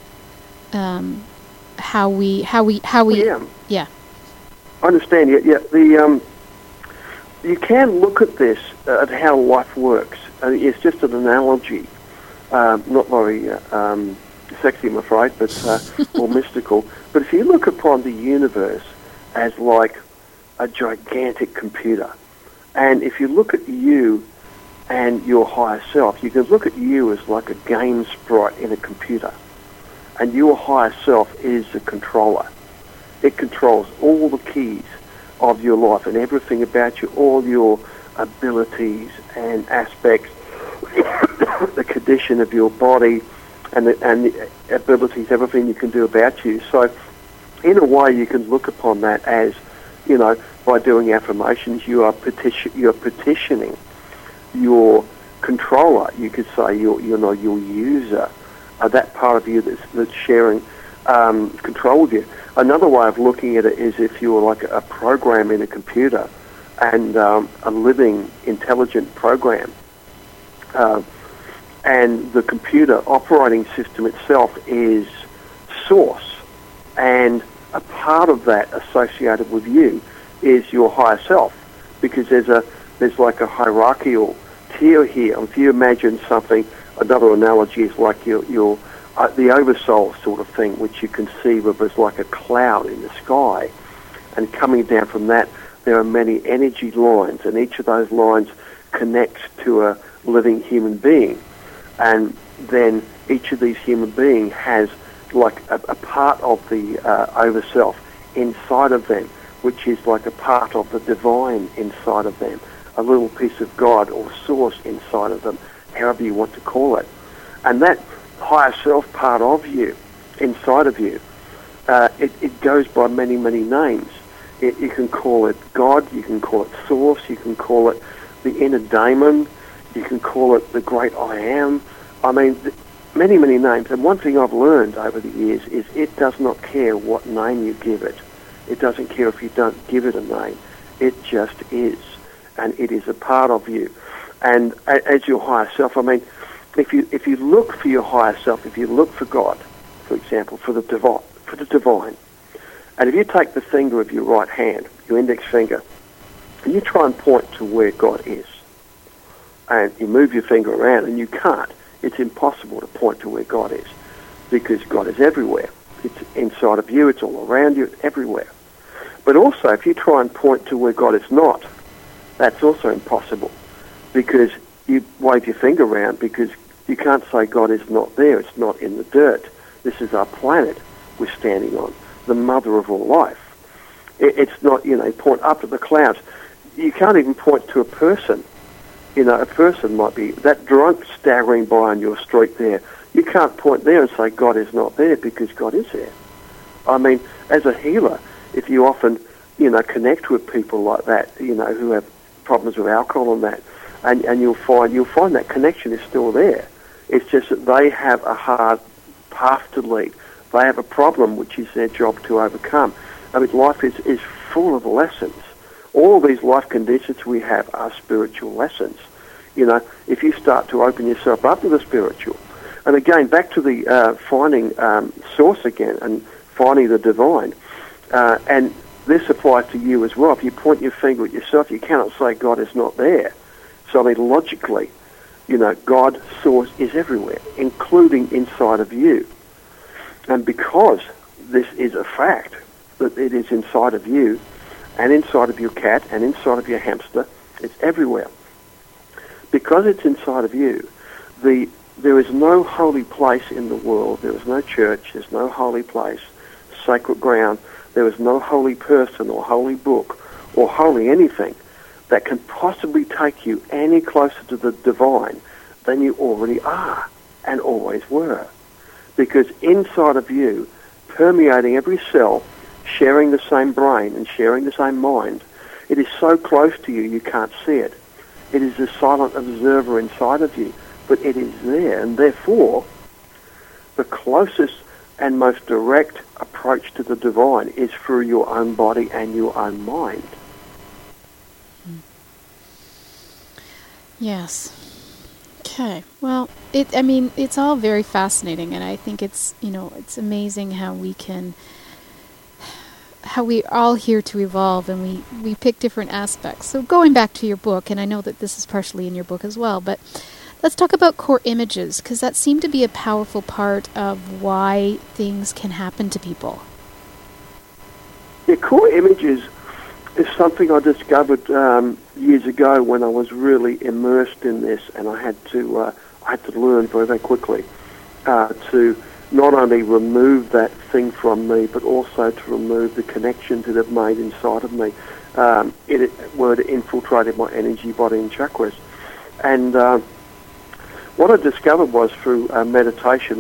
How we. Yeah. I understand. Yeah. You can look at this at how life works. It's just an analogy, not very sexy, I'm afraid, but or mystical. But if you look upon the universe as like a gigantic computer, and if you look at you and your higher self, you can look at you as like a game sprite in a computer. And your higher self is the controller. It controls all the keys of your life and everything about you, all your abilities and aspects, the condition of your body, and the abilities, everything you can do about you. So, in a way, you can look upon that as, by doing affirmations, you're petitioning your controller. You could say your user, that part of you that's sharing control with you. Another way of looking at it is if you were like a program in a computer and a living, intelligent program. And the computer operating system itself is source. And a part of that associated with you is your higher self. Because there's like a hierarchical tier here. If you imagine something, another analogy is like your the oversoul sort of thing, which you conceive of as like a cloud in the sky. And coming down from that, there are many energy lines, and each of those lines connects to a living human being. And then each of these human beings has like a part of the overself inside of them which is like a part of the divine inside of them, a little piece of God or source inside of them, however you want to call it. And that higher self part of you, inside of you, it goes by many, many names. You can call it God, you can call it source, you can call it the inner daemon, you can call it the great I am. I mean, many, many names. And one thing I've learned over the years is it does not care what name you give it. It doesn't care if you don't give it a name. It just is. And it is a part of you. And as your higher self, I mean, if you look for your higher self, if you look for God, for example, for the divine, and if you take the finger of your right hand, your index finger, and you try and point to where God is, and you move your finger around, and you can't. It's impossible to point to where God is, because God is everywhere. It's inside of you, it's all around you, it's everywhere. But also, if you try and point to where God is not, that's also impossible, because you wave your finger around, because you can't say God is not there, it's not in the dirt. This is our planet we're standing on, the mother of all life. It's not, point up to the clouds. You can't even point to a person. A person might be that drunk staggering by on your street there. You can't point there and say God is not there, because God is there. I mean, as a healer, if you often, connect with people like that, who have problems with alcohol and that, and you'll find that connection is still there. It's just that they have a hard path to lead. They have a problem which is their job to overcome. I mean, life is full of lessons. All these life conditions we have are spiritual lessons. If you start to open yourself up to the spiritual, and again, back to the finding source again, and finding the divine, and this applies to you as well. If you point your finger at yourself, you cannot say God is not there. So, I mean, logically, God, source, is everywhere, including inside of you. And because this is a fact, that it is inside of you, and inside of your cat, and inside of your hamster, it's everywhere. Because it's inside of you, there is no holy place in the world, there is no church, there's no holy place, sacred ground, there is no holy person or holy book or holy anything that can possibly take you any closer to the divine than you already are and always were. Because inside of you, permeating every cell, sharing the same brain and sharing the same mind, it is so close to you you can't see it. It is a silent observer inside of you, but it is there, and therefore the closest and most direct approach to the divine is through your own body and your own mind. Yes. Okay. Well, it's all very fascinating, and I think it's amazing how we all here to evolve, and we pick different aspects. So going back to your book, and I know that this is partially in your book as well, but let's talk about core images, because that seemed to be a powerful part of why things can happen to people. Yeah, core images is something I discovered years ago when I was really immersed in this, and I had to learn very, very quickly to not only remove that thing from me, but also to remove the connections it had made inside of me, where it infiltrated my energy, body, and chakras. And what I discovered was through meditation,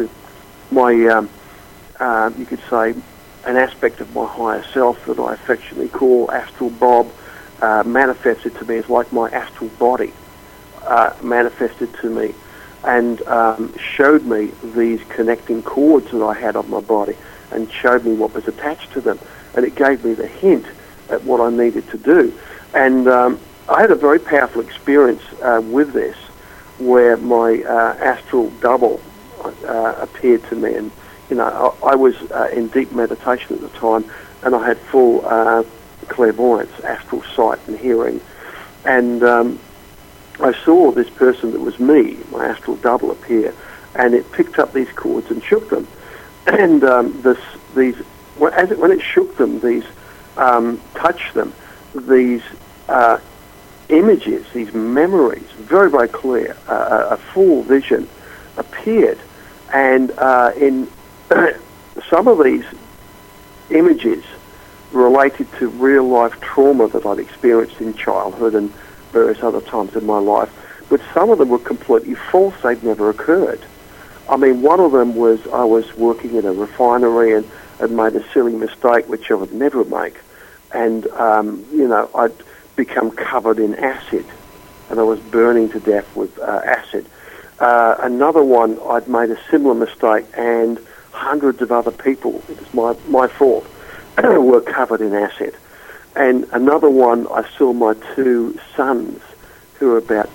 you could say, an aspect of my higher self that I affectionately call Astral Bob manifested to me as like my astral body manifested to me and showed me these connecting cords that I had on my body and showed me what was attached to them. And it gave me the hint at what I needed to do. And I had a very powerful experience with this, where my astral double appeared to me. And I was in deep meditation at the time, and I had full clairvoyance, astral sight and hearing. And I saw this person that was me, my astral double, appear, and it picked up these cords and shook them. And when it shook them, these touched them, these images, these memories, very, very clear, a full vision appeared. And in some of these images related to real-life trauma that I'd experienced in childhood and various other times in my life, but some of them were completely false. They'd never occurred. I mean, one of them was I was working in a refinery and had made a silly mistake, which I would never make, and, I'd become covered in acid, and I was burning to death with acid. Another one, I'd made a similar mistake, and hundreds of other people, it was my fault, were covered in acid. And another one, I saw my two sons, who were about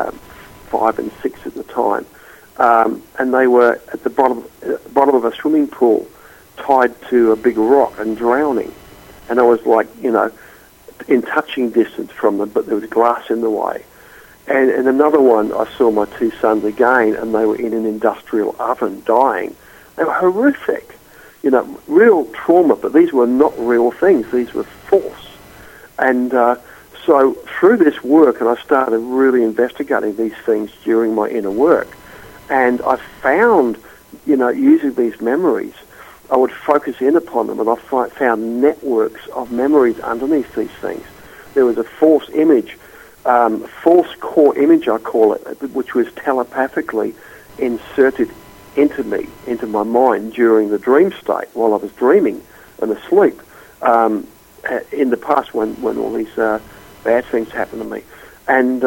5 and 6 at the time, and they were at the bottom of a swimming pool, tied to a big rock and drowning. And I was like, in touching distance from them, but there was glass in the way. And another one, I saw my two sons again, and they were in an industrial oven dying. They were horrific, real trauma, but these were not real things. These were false. And so through this work, and I started really investigating these things during my inner work, and I found, using these memories, I would focus in upon them, and I found networks of memories underneath these things. There was a false image, false core image, I call it, which was telepathically inserted into me, into my mind during the dream state while I was dreaming and asleep. In the past, when all these bad things happened to me, and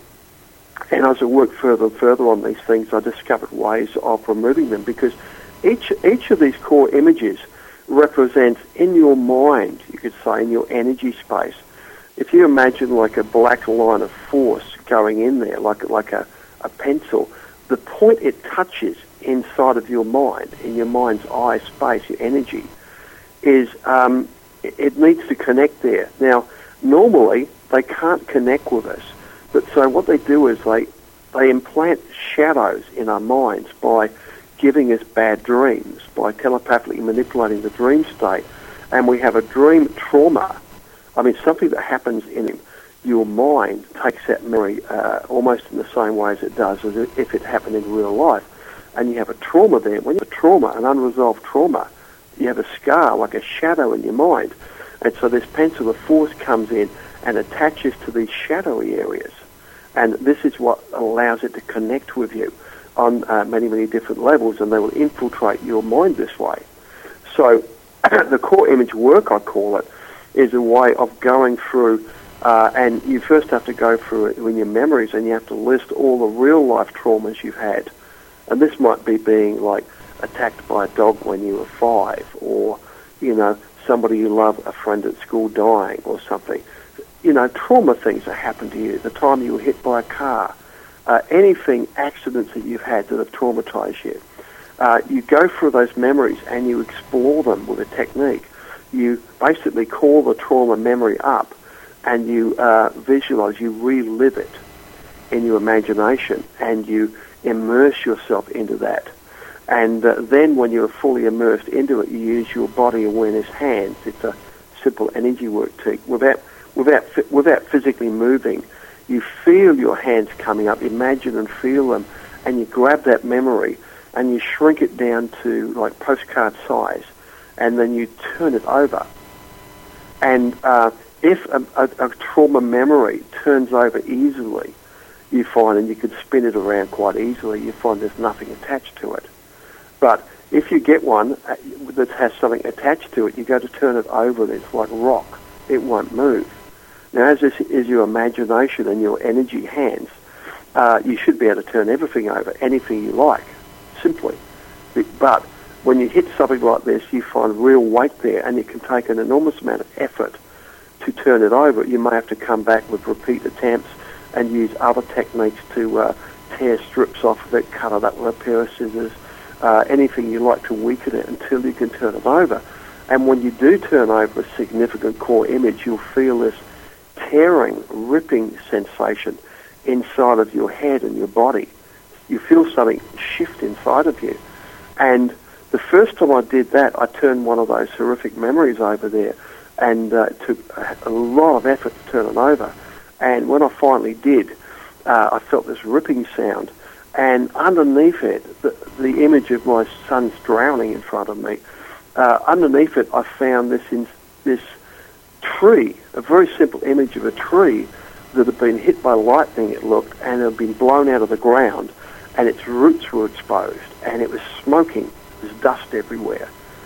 as I worked further and further on these things, I discovered ways of removing them, because each of these core images represents in your mind, you could say, in your energy space. If you imagine like a black line of force going in there, like a pencil, the point it touches inside of your mind, in your mind's eye space, your energy, is it needs to connect there. Now, normally they can't connect with us, but so what they do is they implant shadows in our minds by giving us bad dreams, by telepathically manipulating the dream state, and we have a dream trauma. I mean, something that happens in your mind takes that memory almost in the same way as it does as if it happened in real life, and you have a trauma there. When you have a trauma, an unresolved trauma, you have a scar, like a shadow in your mind, and so this pencil of force comes in and attaches to these shadowy areas, and this is what allows it to connect with you on many, many different levels, and they will infiltrate your mind this way. So the core image work, I call it, is a way of going through, and you first have to go through it in your memories, and you have to list all the real-life traumas you've had. And this might be being, like, attacked by a dog when you were 5, or, somebody you love, a friend at school dying or something. Trauma things that happened to you, the time you were hit by a car, anything, accidents that you've had that have traumatized you. You go through those memories and you explore them with a technique. You basically call the trauma memory up, and you visualize, you relive it in your imagination, and you immerse yourself into that. And then when you're fully immersed into it, you use your body awareness hands. It's a simple energy work technique. Without physically moving, you feel your hands coming up, imagine and feel them, and you grab that memory and you shrink it down to like postcard size, and then you turn it over. And if a trauma memory turns over easily, you find, and you could spin it around quite easily, you find there's nothing attached to it. But if you get one that has something attached to it, you go to turn it over and it's like rock. It won't move. Now, as this is your imagination and your energy hands, you should be able to turn everything over, anything you like, simply. But when you hit something like this, you find real weight there, and it can take an enormous amount of effort to turn it over. You may have to come back with repeat attempts and use other techniques to tear strips off of it, cut it up with a pair of scissors, anything you like to weaken it until you can turn it over. And when you do turn over a significant core image, you'll feel this tearing, ripping sensation inside of your head and your body. You feel something shift inside of you. And the first time I did that, I turned one of those horrific memories over there, and it took a lot of effort to turn it over. And when I finally did, I felt this ripping sound, and underneath it, the image of my son's drowning in front of me, underneath it I found this tree, a very simple image of a tree that had been hit by lightning, it looked, and had been blown out of the ground, and its roots were exposed, and it was smoking. There was dust everywhere.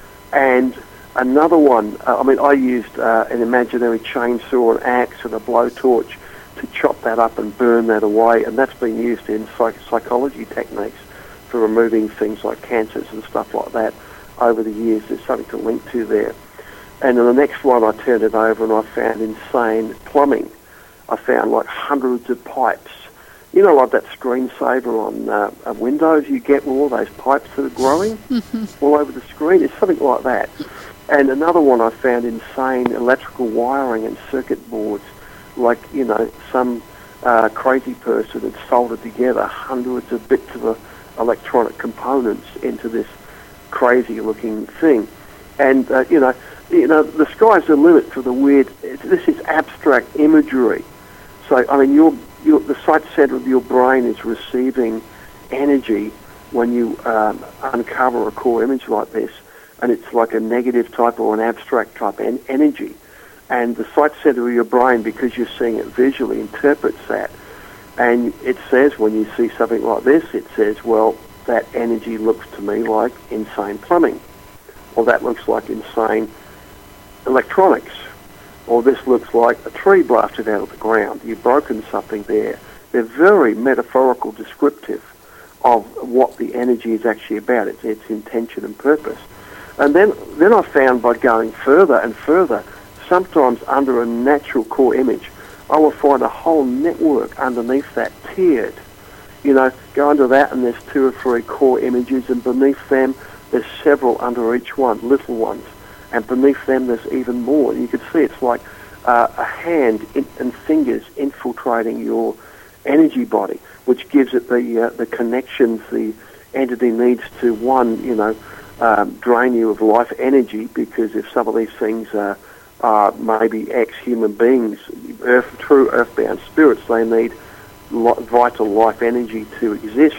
And another one, I used an imaginary chainsaw, an axe, and a blowtorch to chop that up and burn that away, and that's been used in psychology techniques for removing things like cancers and stuff like that over the years. There's something to link to there. And then the next one, I turned it over and I found insane plumbing. I found like hundreds of pipes. You know, like that screensaver on Windows you get with all those pipes that are growing all over the screen? It's something like that. And another one, I found insane electrical wiring and circuit boards, like, you know, some crazy person had soldered together hundreds of bits of electronic components into this crazy-looking thing. And, you know, the sky's the limit for the weird. This is abstract imagery. So, I mean, the sight center of your brain is receiving energy when you uncover a core image like this, and it's like a negative type or an abstract type energy. And the sight center of your brain, because you're seeing it visually, interprets that. And it says, when you see something like this, it says, well, that energy looks to me like insane plumbing, or that looks like insane electronics, or this looks like a tree blasted out of the ground. You've broken something there. They're very metaphorical, descriptive of what the energy is actually about, its intention and purpose. And then I found, by going further and further, sometimes under a natural core image, I will find a whole network underneath that, tiered. You know, go under that and there's 2 or 3 core images, and beneath them there's several under each one, little ones. And beneath them there's even more. And you can see it's like a hand and fingers infiltrating your energy body, which gives it the connections the entity needs to, one, you know, drain you of life energy, because if some of these things are maybe ex-human beings, true earthbound spirits, they need vital life energy to exist,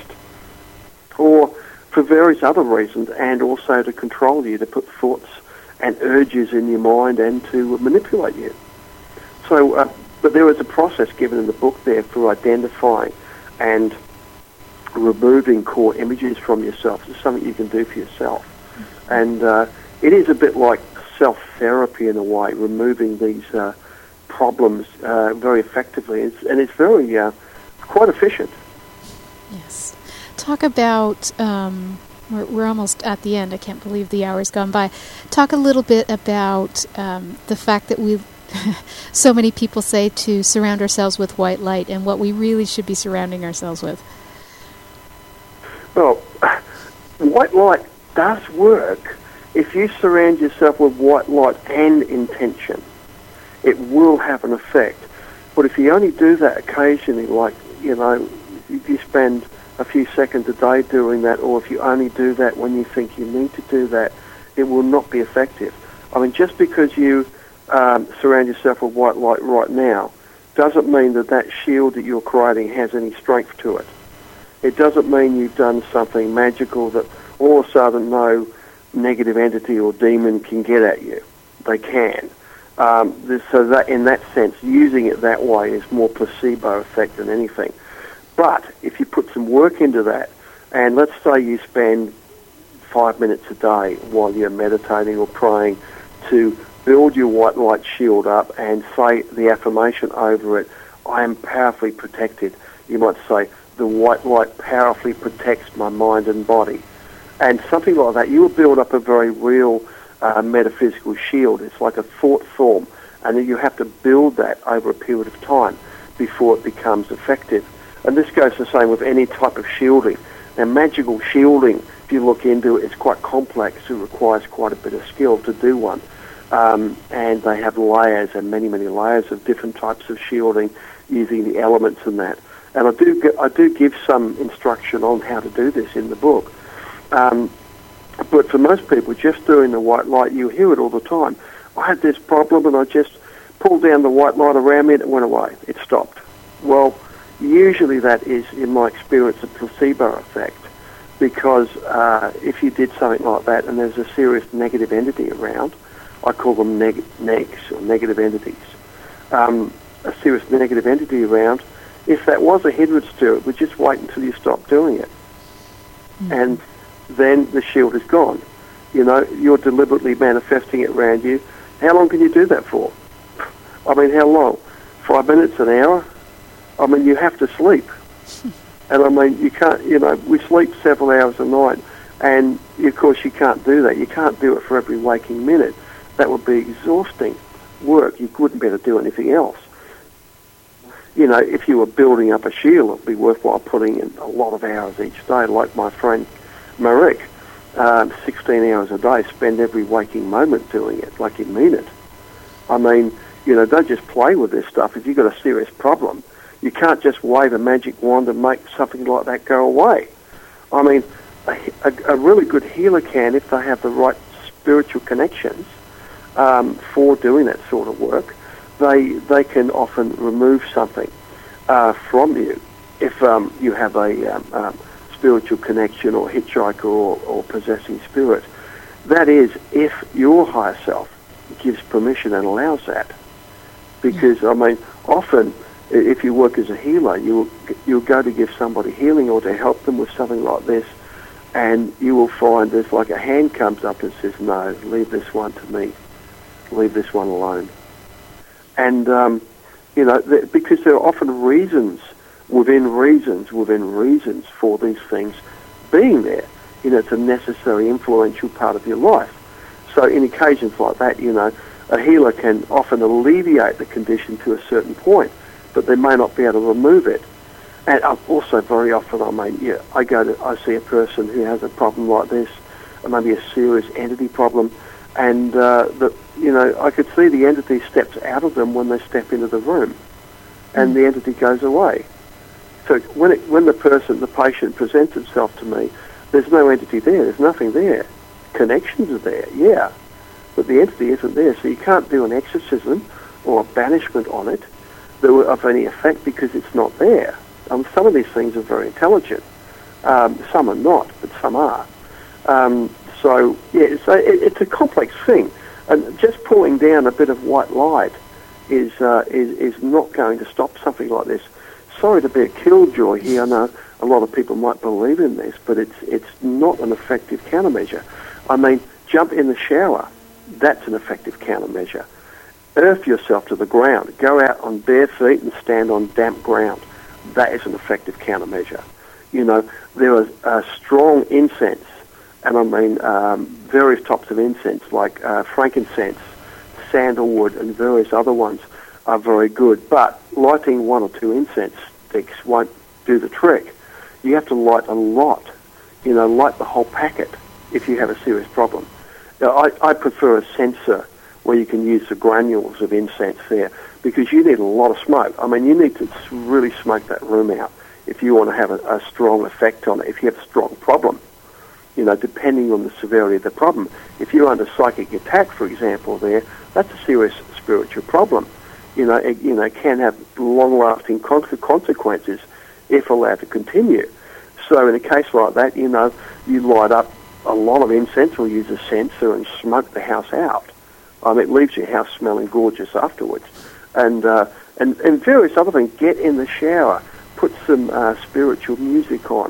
or for various other reasons, and also to control you, to put thoughts and urges in your mind and to manipulate you. So, but there is a process given in the book there for identifying and removing core images from yourself. It's something you can do for yourself. And it is a bit like self-therapy in a way, removing these problems very effectively. And it's very quite efficient. Yes. Talk about, we're almost at the end. I can't believe the hour's gone by. Talk a little bit about the fact that so many people say to surround ourselves with white light, and what we really should be surrounding ourselves with. Well, white light does work if you surround yourself with white light and intention. It will have an effect. But if you only do that occasionally, like, you know, if you spend a few seconds a day doing that, or if you only do that when you think you need to do that, it will not be effective. I mean, just because you surround yourself with white light right now doesn't mean that shield that you're creating has any strength to it. It doesn't mean you've done something magical that all of a sudden no negative entity or demon can get at you. They can. So that, in that sense, using it that way is more placebo effect than anything. But if you put some work into that, and let's say you spend 5 minutes a day while you're meditating or praying to build your white light shield up and say the affirmation over it, I am powerfully protected. You might say, the white light powerfully protects my mind and body. And something like that, you will build up a very real metaphysical shield. It's like a thought form, and then you have to build that over a period of time before it becomes effective. And this goes the same with any type of shielding. Now, magical shielding, if you look into it, it's quite complex. It requires quite a bit of skill to do one. And they have layers and many, many layers of different types of shielding using the elements and that. And I do give some instruction on how to do this in the book. But for most people, just doing the white light, you hear it all the time. I had this problem and I just pulled down the white light around me and it went away. It stopped. Well, usually that is, in my experience, a placebo effect, because if you did something like that and there's a serious negative entity around, I call them negs, or negative entities. A serious negative entity around, if that was a hindrance to it, would just wait until you stop doing it. Mm-hmm. And then the shield is gone. You know, you're deliberately manifesting it around you. How long can you do that for? I mean, how long? 5 minutes, an hour? I mean, you have to sleep. And I mean, you can't, you know, we sleep several hours a night, and of course you can't do that. You can't do it for every waking minute. That would be exhausting work. You wouldn't be able to do anything else. You know, if you were building up a shield, it would be worthwhile putting in a lot of hours each day, like my friend Marek, 16 hours a day, spend every waking moment doing it, like you mean it. I mean, you know, don't just play with this stuff. If you've got a serious problem, you can't just wave a magic wand and make something like that go away. I mean, a really good healer can, if they have the right spiritual connections for doing that sort of work, they can often remove something from you if you have a spiritual connection or hitchhiker or possessing spirit. That is, if your higher self gives permission and allows that. Because, I mean, often, if you work as a healer, you'll go to give somebody healing or to help them with something like this, and you will find there's like a hand comes up and says, no, leave this one to me. Leave this one alone. And, you know, because there are often reasons within reasons for these things being there. You know, it's a necessary, influential part of your life. So in occasions like that, you know, a healer can often alleviate the condition to a certain point, but they may not be able to remove it. And also very often, I mean, yeah, I see a person who has a problem like this, maybe a serious entity problem, and you know, I could see the entity steps out of them when they step into the room, and the entity goes away. So when the patient presents himself to me, there's no entity there. There's nothing there. Connections are there, yeah, but the entity isn't there. So you can't do an exorcism or a banishment on it of any effect because it's not there. Some of these things are very intelligent. Some are not, but some are. So yeah, it's a complex thing, and just pulling down a bit of white light is not going to stop something like this. Sorry to be a killjoy here. I know a lot of people might believe in this, but it's not an effective countermeasure. I mean, jump in the shower. That's an effective countermeasure. Earth yourself to the ground. Go out on bare feet and stand on damp ground. That is an effective countermeasure. You know, there are strong incense, and I mean various types of incense like frankincense, sandalwood, and various other ones are very good. But lighting one or two incense sticks won't do the trick. You have to light a lot. You know, light the whole packet if you have a serious problem. Now, I prefer a censer where you can use the granules of incense there because you need a lot of smoke. I mean, you need to really smoke that room out if you want to have a strong effect on it, if you have a strong problem. You know, depending on the severity of the problem. If you're under psychic attack, for example, that's a serious spiritual problem. It can have long-lasting consequences if allowed to continue. So in a case like that, you know, you light up a lot of incense or use a censer and smoke the house out. It leaves your house smelling gorgeous afterwards. And various other things. Get in the shower, put some spiritual music on,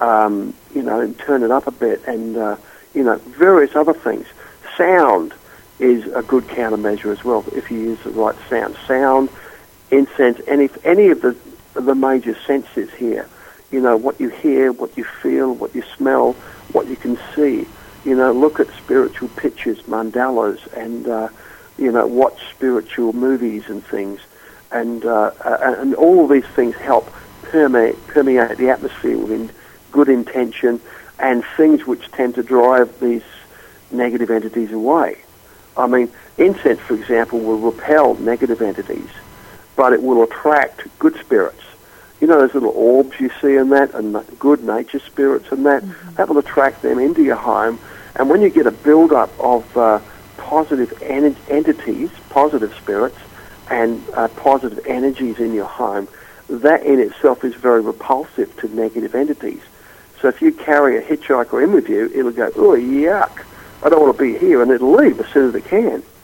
and turn it up a bit, and, various other things. Sound is a good countermeasure as well if you use the right sound. Sound, incense, any of the major senses here. You know, what you hear, what you feel, what you smell, what you can see. You know, look at spiritual pictures, mandalas, and, watch spiritual movies and things. And all of these things help permeate the atmosphere with good intention and things which tend to drive these negative entities away. I mean, incense, for example, will repel negative entities, but it will attract good spirits. You know those little orbs you see in that, and good nature spirits and that? Mm-hmm. That will attract them into your home. And when you get a build-up of positive entities, positive spirits, and positive energies in your home, that in itself is very repulsive to negative entities. So if you carry a hitchhiker in with you, it'll go, oh, yuck, I don't want to be here, and it'll leave as soon as it can.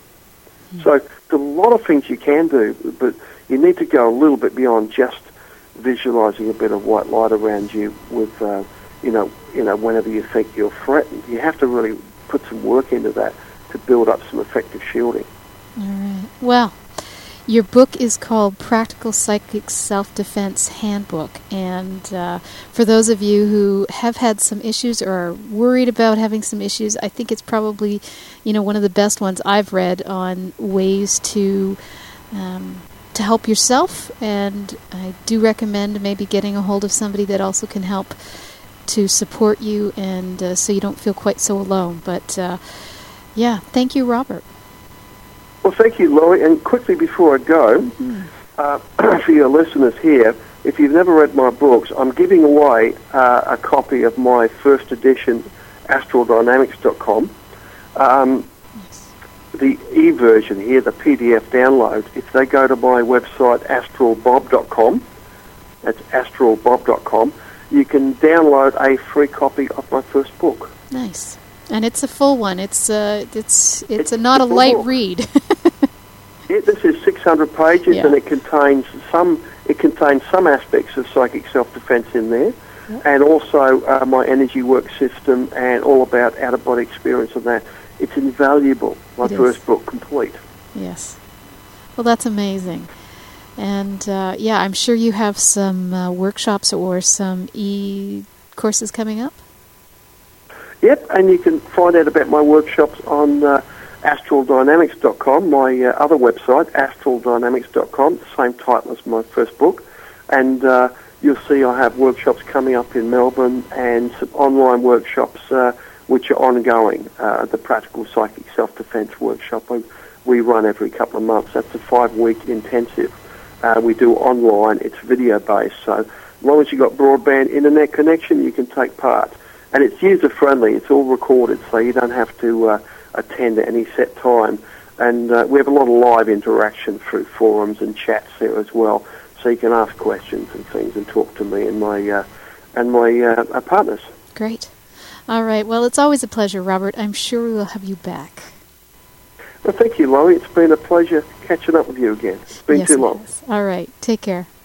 So there's a lot of things you can do, but you need to go a little bit beyond just visualizing a bit of white light around you with, whenever you think you're threatened. You have to really put some work into that to build up some effective shielding. All right. Well, your book is called Practical Psychic Self-Defense Handbook, and for those of you who have had some issues or are worried about having some issues, I think it's probably, one of the best ones I've read on ways to help yourself, and I do recommend maybe getting a hold of somebody that also can help to support you, and so you don't feel quite so alone. But thank you, Robert. Well, thank you, Laurie. And quickly before I go, for your listeners here, if you've never read my books, I'm giving away a copy of my first edition, astraldynamics.com. The e-version here, the PDF download, if they go to my website, astralbob.com, that's astralbob.com, you can download a free copy of my first book. Nice. And it's a full one. It's not a light book. Read. This is 600 pages, and it contains some aspects of psychic self-defense in there, and also my energy work system and all about out-of-body experience and that. It's invaluable. My first book complete. Yes. Well, that's amazing. And I'm sure you have some workshops or some e-courses coming up. Yep, and you can find out about my workshops on astraldynamics.com, my other website, astraldynamics.com, same title as my first book. And you'll see I have workshops coming up in Melbourne and some online workshops which are ongoing. The Practical Psychic Self-Defense Workshop we run every couple of months. That's a 5-week intensive. We do online. It's video-based, so as long as you've got broadband internet connection, you can take part. And it's user-friendly. It's all recorded, so you don't have to attend at any set time. And we have a lot of live interaction through forums and chats there as well, so you can ask questions and things and talk to me and my partners. Great. All right. Well, it's always a pleasure, Robert. I'm sure we'll have you back. Well, thank you, Laurie. It's been a pleasure catching up with you again. It's been too long. All right. Take care.